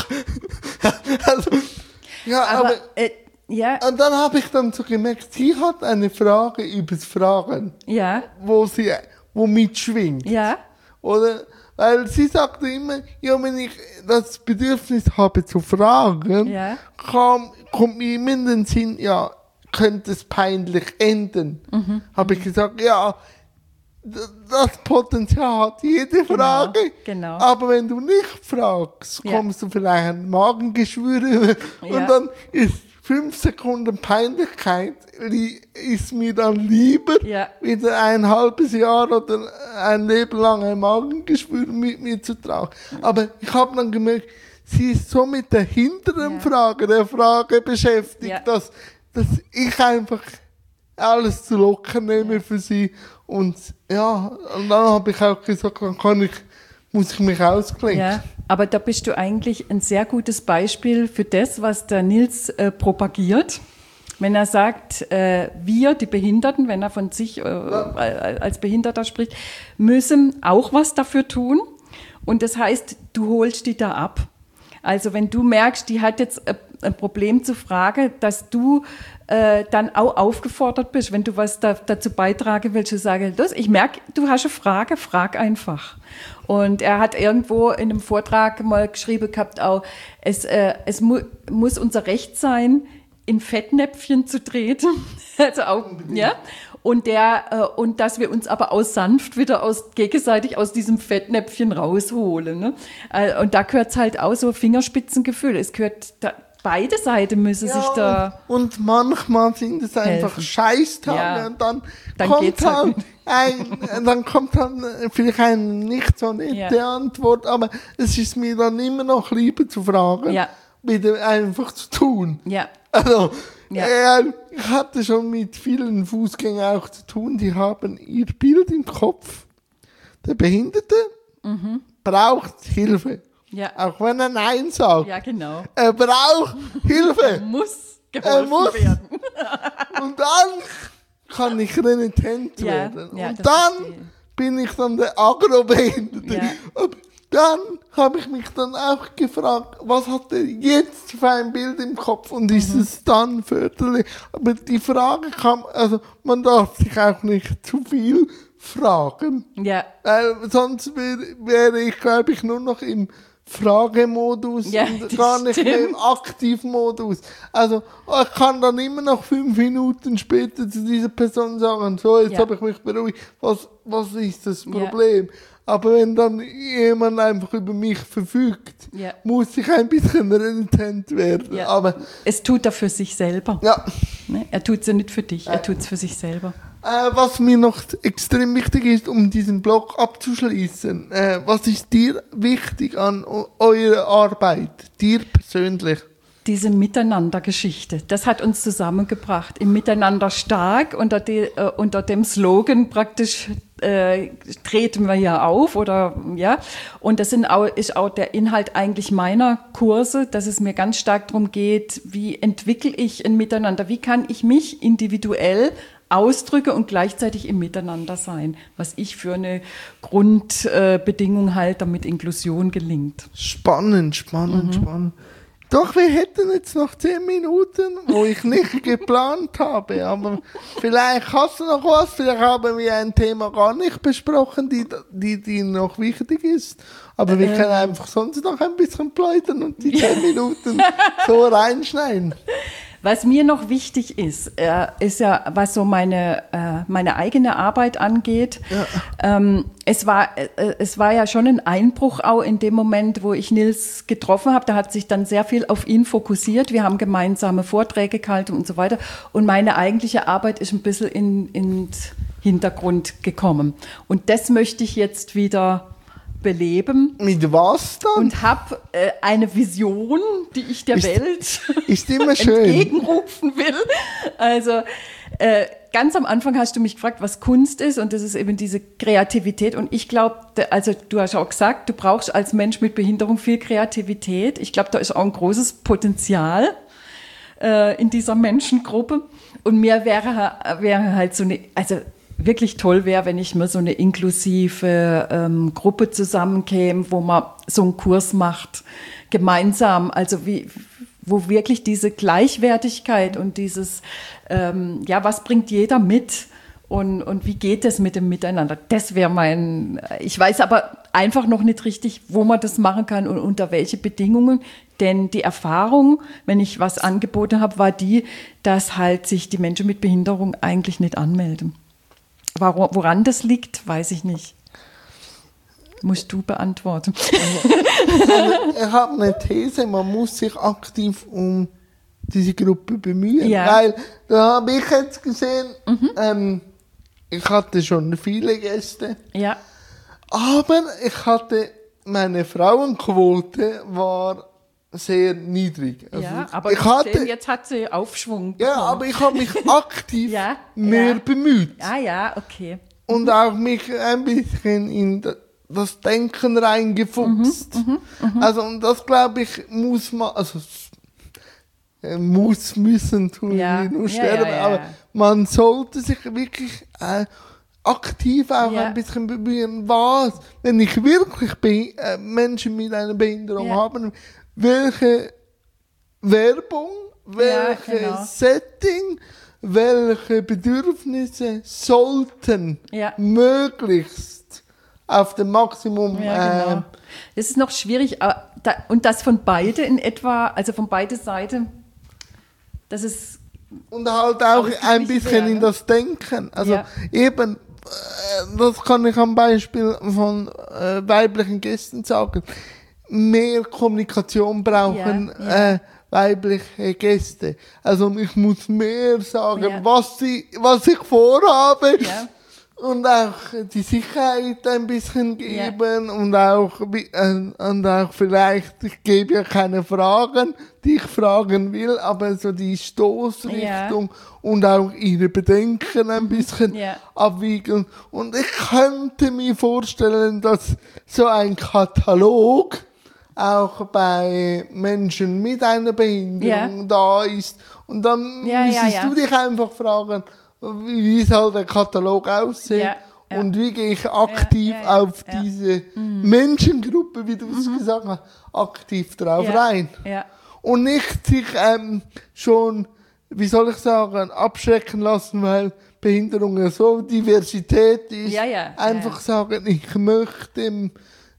also, ja, aber, aber äh, ja. Und dann habe ich dann so gemerkt, sie hat eine Frage übers Fragen. Ja. Wo sie, wo mitschwingt. Ja. Oder? Weil sie sagte immer, ja, wenn ich das Bedürfnis habe zu fragen, ja. kam, kommt mir immer in den Sinn, ja, könnte es peinlich enden. Mhm. Habe ich gesagt, ja, das Potenzial hat jede Frage. Genau, genau. Aber wenn du nicht fragst, ja. kommst du vielleicht ein Magengeschwür und ja. dann ist fünf Sekunden Peinlichkeit ist mir dann lieber, ja. wieder ein halbes Jahr oder ein Leben lang ein Magengeschwür mit mir zu tragen. Aber ich habe dann gemerkt, sie ist so mit der hinteren ja. Frage, der Frage beschäftigt, ja. dass, dass ich einfach alles zu locker nehme ja. für sie. Und ja, und dann habe ich auch gesagt, dann kann ich, muss ich mich ausklinken. Ja. Aber da bist du eigentlich ein sehr gutes Beispiel für das, was der Nils äh, propagiert. Wenn er sagt, äh, wir, die Behinderten, wenn er von sich äh, als Behinderter spricht, müssen auch was dafür tun. Und das heißt, du holst die da ab. Also wenn du merkst, die hat jetzt ein Problem zu fragen, dass du äh, dann auch aufgefordert bist, wenn du was da, dazu beitragen willst, zu sagen, los, ich merke, du hast eine Frage, frag einfach. Und er hat irgendwo in einem Vortrag mal geschrieben gehabt, auch, es, äh, es mu- muss unser Recht sein, in Fettnäpfchen zu treten. also auch, ja. Und, der, äh, und dass wir uns aber auch sanft wieder aus, gegenseitig aus diesem Fettnäpfchen rausholen. Ne? Äh, und da gehört es halt auch so Fingerspitzengefühl. Es gehört, da, beide Seiten müssen ja, sich da Und manchmal sind es einfach helfen. Scheißtage Ja. und dann, Dann kommt geht's halt halt ein, dann kommt dann vielleicht eine nicht so nette Ja. Antwort, aber es ist mir dann immer noch lieber zu fragen, Ja. wieder einfach zu tun. Ja. Also, Ja. äh, ich hatte schon mit vielen Fußgängern auch zu tun, die haben ihr Bild im Kopf. Der Behinderte Mhm. braucht Hilfe. Ja. Auch wenn er Nein sagt. Ja, genau. Er braucht Hilfe. Muss Er geholfen muss. werden. Und dann kann ich renitent Ja, werden. ja, und das dann verstehe ich. bin ich dann der Agrobehinderte. Ja. Aber dann habe ich mich dann auch gefragt, was hat er jetzt für ein Bild im Kopf und ist Mhm. es dann förderlich? Aber die Frage kam, also man darf sich auch nicht zu viel fragen. Ja. Weil sonst wäre wär ich, glaube ich, nur noch im Fragemodus Ja, und das gar nicht mehr im stimmt. Aktivmodus. Also ich kann dann immer noch fünf Minuten später zu dieser Person sagen, so, jetzt Ja. habe ich mich beruhigt, was, was ist das Problem? Aber wenn dann jemand einfach über mich verfügt, Ja. muss ich ein bisschen renitent werden. Ja. Aber Es tut er für sich selber. ja, Ne? Er tut es ja nicht für dich, er tut es für sich selber. äh, was mir noch extrem wichtig ist, um diesen Blog abzuschließen, äh, was ist dir wichtig an o- eurer Arbeit, dir persönlich? Diese Miteinandergeschichte, das hat uns zusammengebracht. Im Miteinander stark, unter, die, äh, unter dem Slogan praktisch äh, treten wir ja auf, oder ja. Und das sind auch, ist auch der Inhalt eigentlich meiner Kurse, dass es mir ganz stark darum geht, wie entwickle ich ein Miteinander, wie kann ich mich individuell ausdrücke und gleichzeitig im Miteinander sein, was ich für eine Grundbedingung halte, damit Inklusion gelingt. Spannend, spannend, Mhm. spannend. Doch, wir hätten jetzt noch zehn Minuten, wo ich nicht geplant habe. Aber vielleicht hast du noch was, vielleicht haben wir ein Thema gar nicht besprochen, die, die, die noch wichtig ist. Aber wir Ähm. können einfach sonst noch ein bisschen pleiten und die zehn Minuten so reinschneiden. Was mir noch wichtig ist, äh, ist ja, was so meine, äh, meine eigene Arbeit angeht. Ähm, es war, äh, es war ja schon ein Einbruch auch in dem Moment, wo ich Nils getroffen habe. Da hat sich dann sehr viel auf ihn fokussiert. Wir haben gemeinsame Vorträge gehalten und so weiter. Und meine eigentliche Arbeit ist ein bisschen in, in den Hintergrund gekommen. Und das möchte ich jetzt wieder beleben. Mit was dann? Und habe äh, eine Vision, die ich der Ist- Welt ist immer schön. entgegenrufen will. Also äh, ganz am Anfang hast du mich gefragt, was Kunst ist, und das ist eben diese Kreativität. Und ich glaube, also du hast auch gesagt, du brauchst als Mensch mit Behinderung viel Kreativität. Ich glaube, da ist auch ein großes Potenzial äh, in dieser Menschengruppe. Und mir wäre, wäre halt so eine, also wirklich toll wäre, wenn ich mir so eine inklusive ähm, Gruppe zusammenkäme, wo man so einen Kurs macht, gemeinsam, also wie, wo wirklich diese Gleichwertigkeit und dieses, ähm, ja, was bringt jeder mit und, und wie geht es mit dem Miteinander? Das wäre mein, ich weiß aber einfach noch nicht richtig, wo man das machen kann und unter welche Bedingungen, denn die Erfahrung, wenn ich was angeboten habe, war die, dass halt sich die Menschen mit Behinderung eigentlich nicht anmelden. Warum, woran das liegt, weiß ich nicht. Musst du beantworten. Also, ich habe eine These, man muss sich aktiv um diese Gruppe bemühen. Ja. Weil, da habe ich jetzt gesehen, ähm, ich hatte schon viele Gäste, Ja, aber ich hatte, meine Frauenquote war sehr niedrig. Also ja, aber ich hatte, sehen, jetzt hat sie Aufschwung ja, bekommen. aber ich habe mich aktiv Ja, mehr ja. bemüht. Ah ja, okay. Und auch mich ein bisschen in da- das Denken reingefuchst. Mhm, Also, und das, glaube ich, muss man, also, s- äh, muss, müssen tun Ja, wir nur ja, sterben, ja, ja, aber ja. man sollte sich wirklich äh, aktiv auch Ja. ein bisschen bemühen, was, wenn ich wirklich be äh, Menschen mit einer Behinderung Ja. habe, welche Werbung, welche genau. Setting, welche Bedürfnisse sollten Ja. möglichst auf dem Maximum Ja, genau. äh, Das ist noch schwierig, aber da, und das von beide in etwa, also von beide Seiten, das ist, und halt auch Ausgeglichen ein bisschen werden. in das Denken. Also Ja. eben, äh, das kann ich am Beispiel von äh, weiblichen Gästen sagen, mehr Kommunikation brauchen Ja, ja. Äh, weibliche Gäste. Also ich muss mehr sagen, Ja. was, sie, was ich vorhabe. Ja. Und auch die Sicherheit ein bisschen geben und auch, wie- äh, und auch vielleicht, ich gebe ja keine Fragen, die ich fragen will, aber so die Stoßrichtung und auch ihre Bedenken ein bisschen Ja. abwiegen. Und ich könnte mir vorstellen, dass so ein Katalog auch bei Menschen mit einer Behinderung Ja. da ist. Und dann Ja, ja, müsstest ja. du dich einfach fragen, wie, wie soll der Katalog aussehen Ja, ja. und wie gehe ich aktiv Ja, ja, ja, auf ja. diese Menschengruppe, wie du es gesagt hast, aktiv drauf ja, rein. ja, Und nicht sich ähm, schon, wie soll ich sagen, abschrecken lassen, weil Behinderung ja so Diversität ist. Ja, ja, Einfach ja. sagen, ich möchte ähm,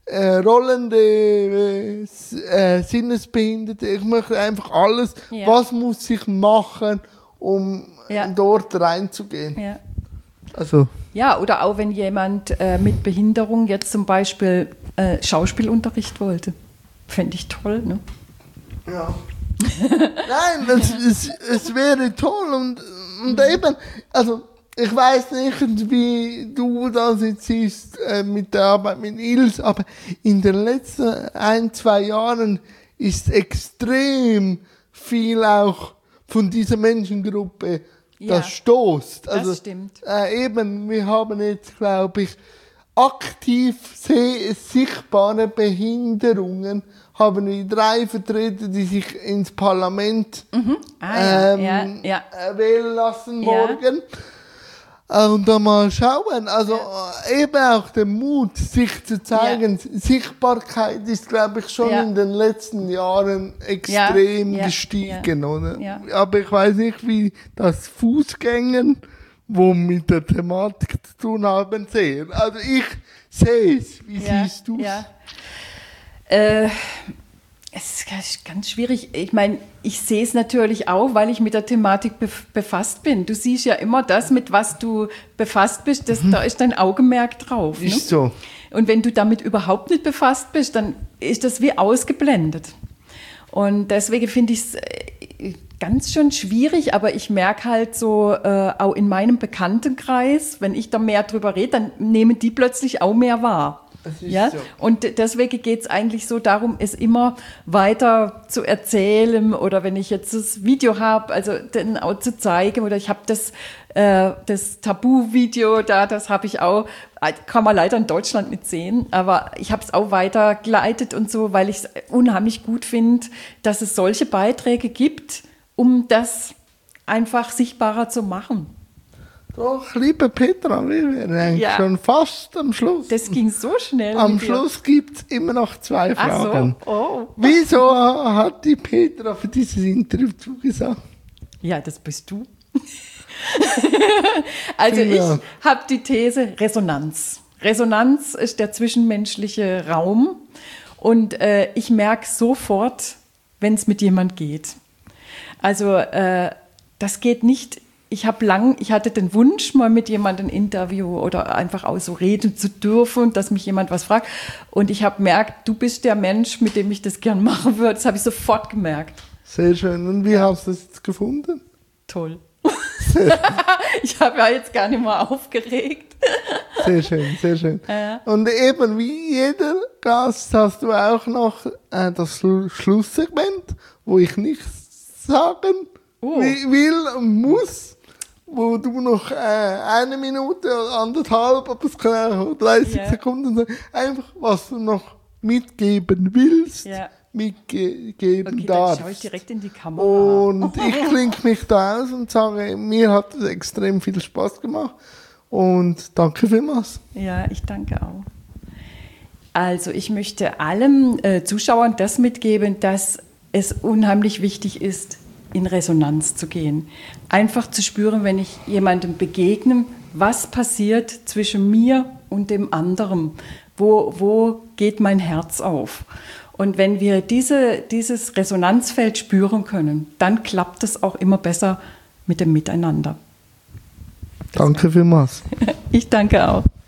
äh, rollende äh, S- äh, Sinnesbehinderte. Ich möchte einfach alles, Ja. was muss ich machen, um Ja. dort reinzugehen. Ja. Also, Ja, oder auch wenn jemand äh, mit Behinderung jetzt zum Beispiel äh, Schauspielunterricht wollte. Fände ich toll, ne? ja. Nein, das, es, es wäre toll und, und eben, also ich weiß nicht, wie du das jetzt siehst äh, mit der Arbeit mit Ils, aber in den letzten ein, zwei Jahren ist extrem viel auch von dieser Menschengruppe Ja, das stoßt. Also, das stimmt. Äh, eben, wir haben jetzt, glaube ich, aktiv seh- sichtbare Behinderungen, haben wir drei Vertreter, die sich ins Parlament Ah, ja, ähm, ja, ja. äh, wählen lassen Ja. morgen. Äh, Und dann mal schauen, also äh, eben auch der Mut, sich zu zeigen. Sichtbarkeit ist, glaube ich, schon Ja. in den letzten Jahren extrem Ja, ja, gestiegen, oder? ja. Aber ich weiß nicht, wie das Fußgängern, wo mit der Thematik zu tun haben, sehen. Also ich sehe es. Wie Ja, siehst du es? ja. Äh, es ist ganz- ganz schwierig. Ich meine, ich sehe es natürlich auch, weil ich mit der Thematik bef- befasst bin. Du siehst ja immer das, mit was du befasst bist, das, da ist dein Augenmerk drauf. Ne? Ist so. Und wenn du damit überhaupt nicht befasst bist, dann ist das wie ausgeblendet. Und deswegen finde ich es äh, ganz schön schwierig, aber ich merke halt so, äh, auch in meinem Bekanntenkreis, wenn ich da mehr drüber rede, dann nehmen die plötzlich auch mehr wahr. Das ist Ja? so. Und deswegen geht es eigentlich so darum, es immer weiter zu erzählen oder wenn ich jetzt das Video habe, also dann auch zu zeigen oder ich habe das, äh, das Tabu-Video da, das habe ich auch, kann man leider in Deutschland nicht sehen, aber ich habe es auch weitergeleitet und so, weil ich es unheimlich gut finde, dass es solche Beiträge gibt, um das einfach sichtbarer zu machen. Doch, liebe Petra, wir wären eigentlich Ja. schon fast am Schluss. Das ging so schnell. Am mit dir. Schluss gibt es immer noch zwei Ach Fragen. so, oh. Wieso hat die Petra für dieses Interview zugesagt? Ja, das bist du. Also Ja. ich habe die These Resonanz. Resonanz ist der zwischenmenschliche Raum und äh, ich merke sofort, wenn es mit jemand geht. Also äh, das geht nicht. Ich habe lang, ich hatte den Wunsch, mal mit jemandem ein Interview oder einfach auch so reden zu dürfen, dass mich jemand was fragt. Und ich habe gemerkt, du bist der Mensch, mit dem ich das gern machen würde. Das habe ich sofort gemerkt. Sehr schön. Und wie hast du es jetzt gefunden? Toll. Ich habe ja jetzt gar nicht mehr aufgeregt. Sehr schön, sehr schön. Ja. Und eben wie jeder Gast hast du auch noch äh, das Schlu- Schlusssegment, wo ich nichts sagen Oh. wi- will und muss, wo du noch äh, eine Minute oder anderthalb, aber es kann auch dreißig Ja. Sekunden sein, einfach was du noch mitgeben willst, Ja. mitgeben Okay, dann darfst. schaue ich direkt in die Kamera. Und ich klinge mich da aus und sage, mir hat es extrem viel Spaß gemacht. Und danke vielmals. Ja, ich danke auch. Also ich möchte allen äh, Zuschauern das mitgeben, dass es unheimlich wichtig ist, in Resonanz zu gehen. Einfach zu spüren, wenn ich jemandem begegne, was passiert zwischen mir und dem anderen. Wo, wo geht mein Herz auf? Und wenn wir diese, dieses Resonanzfeld spüren können, dann klappt es auch immer besser mit dem Miteinander. Danke vielmals. Ich danke auch.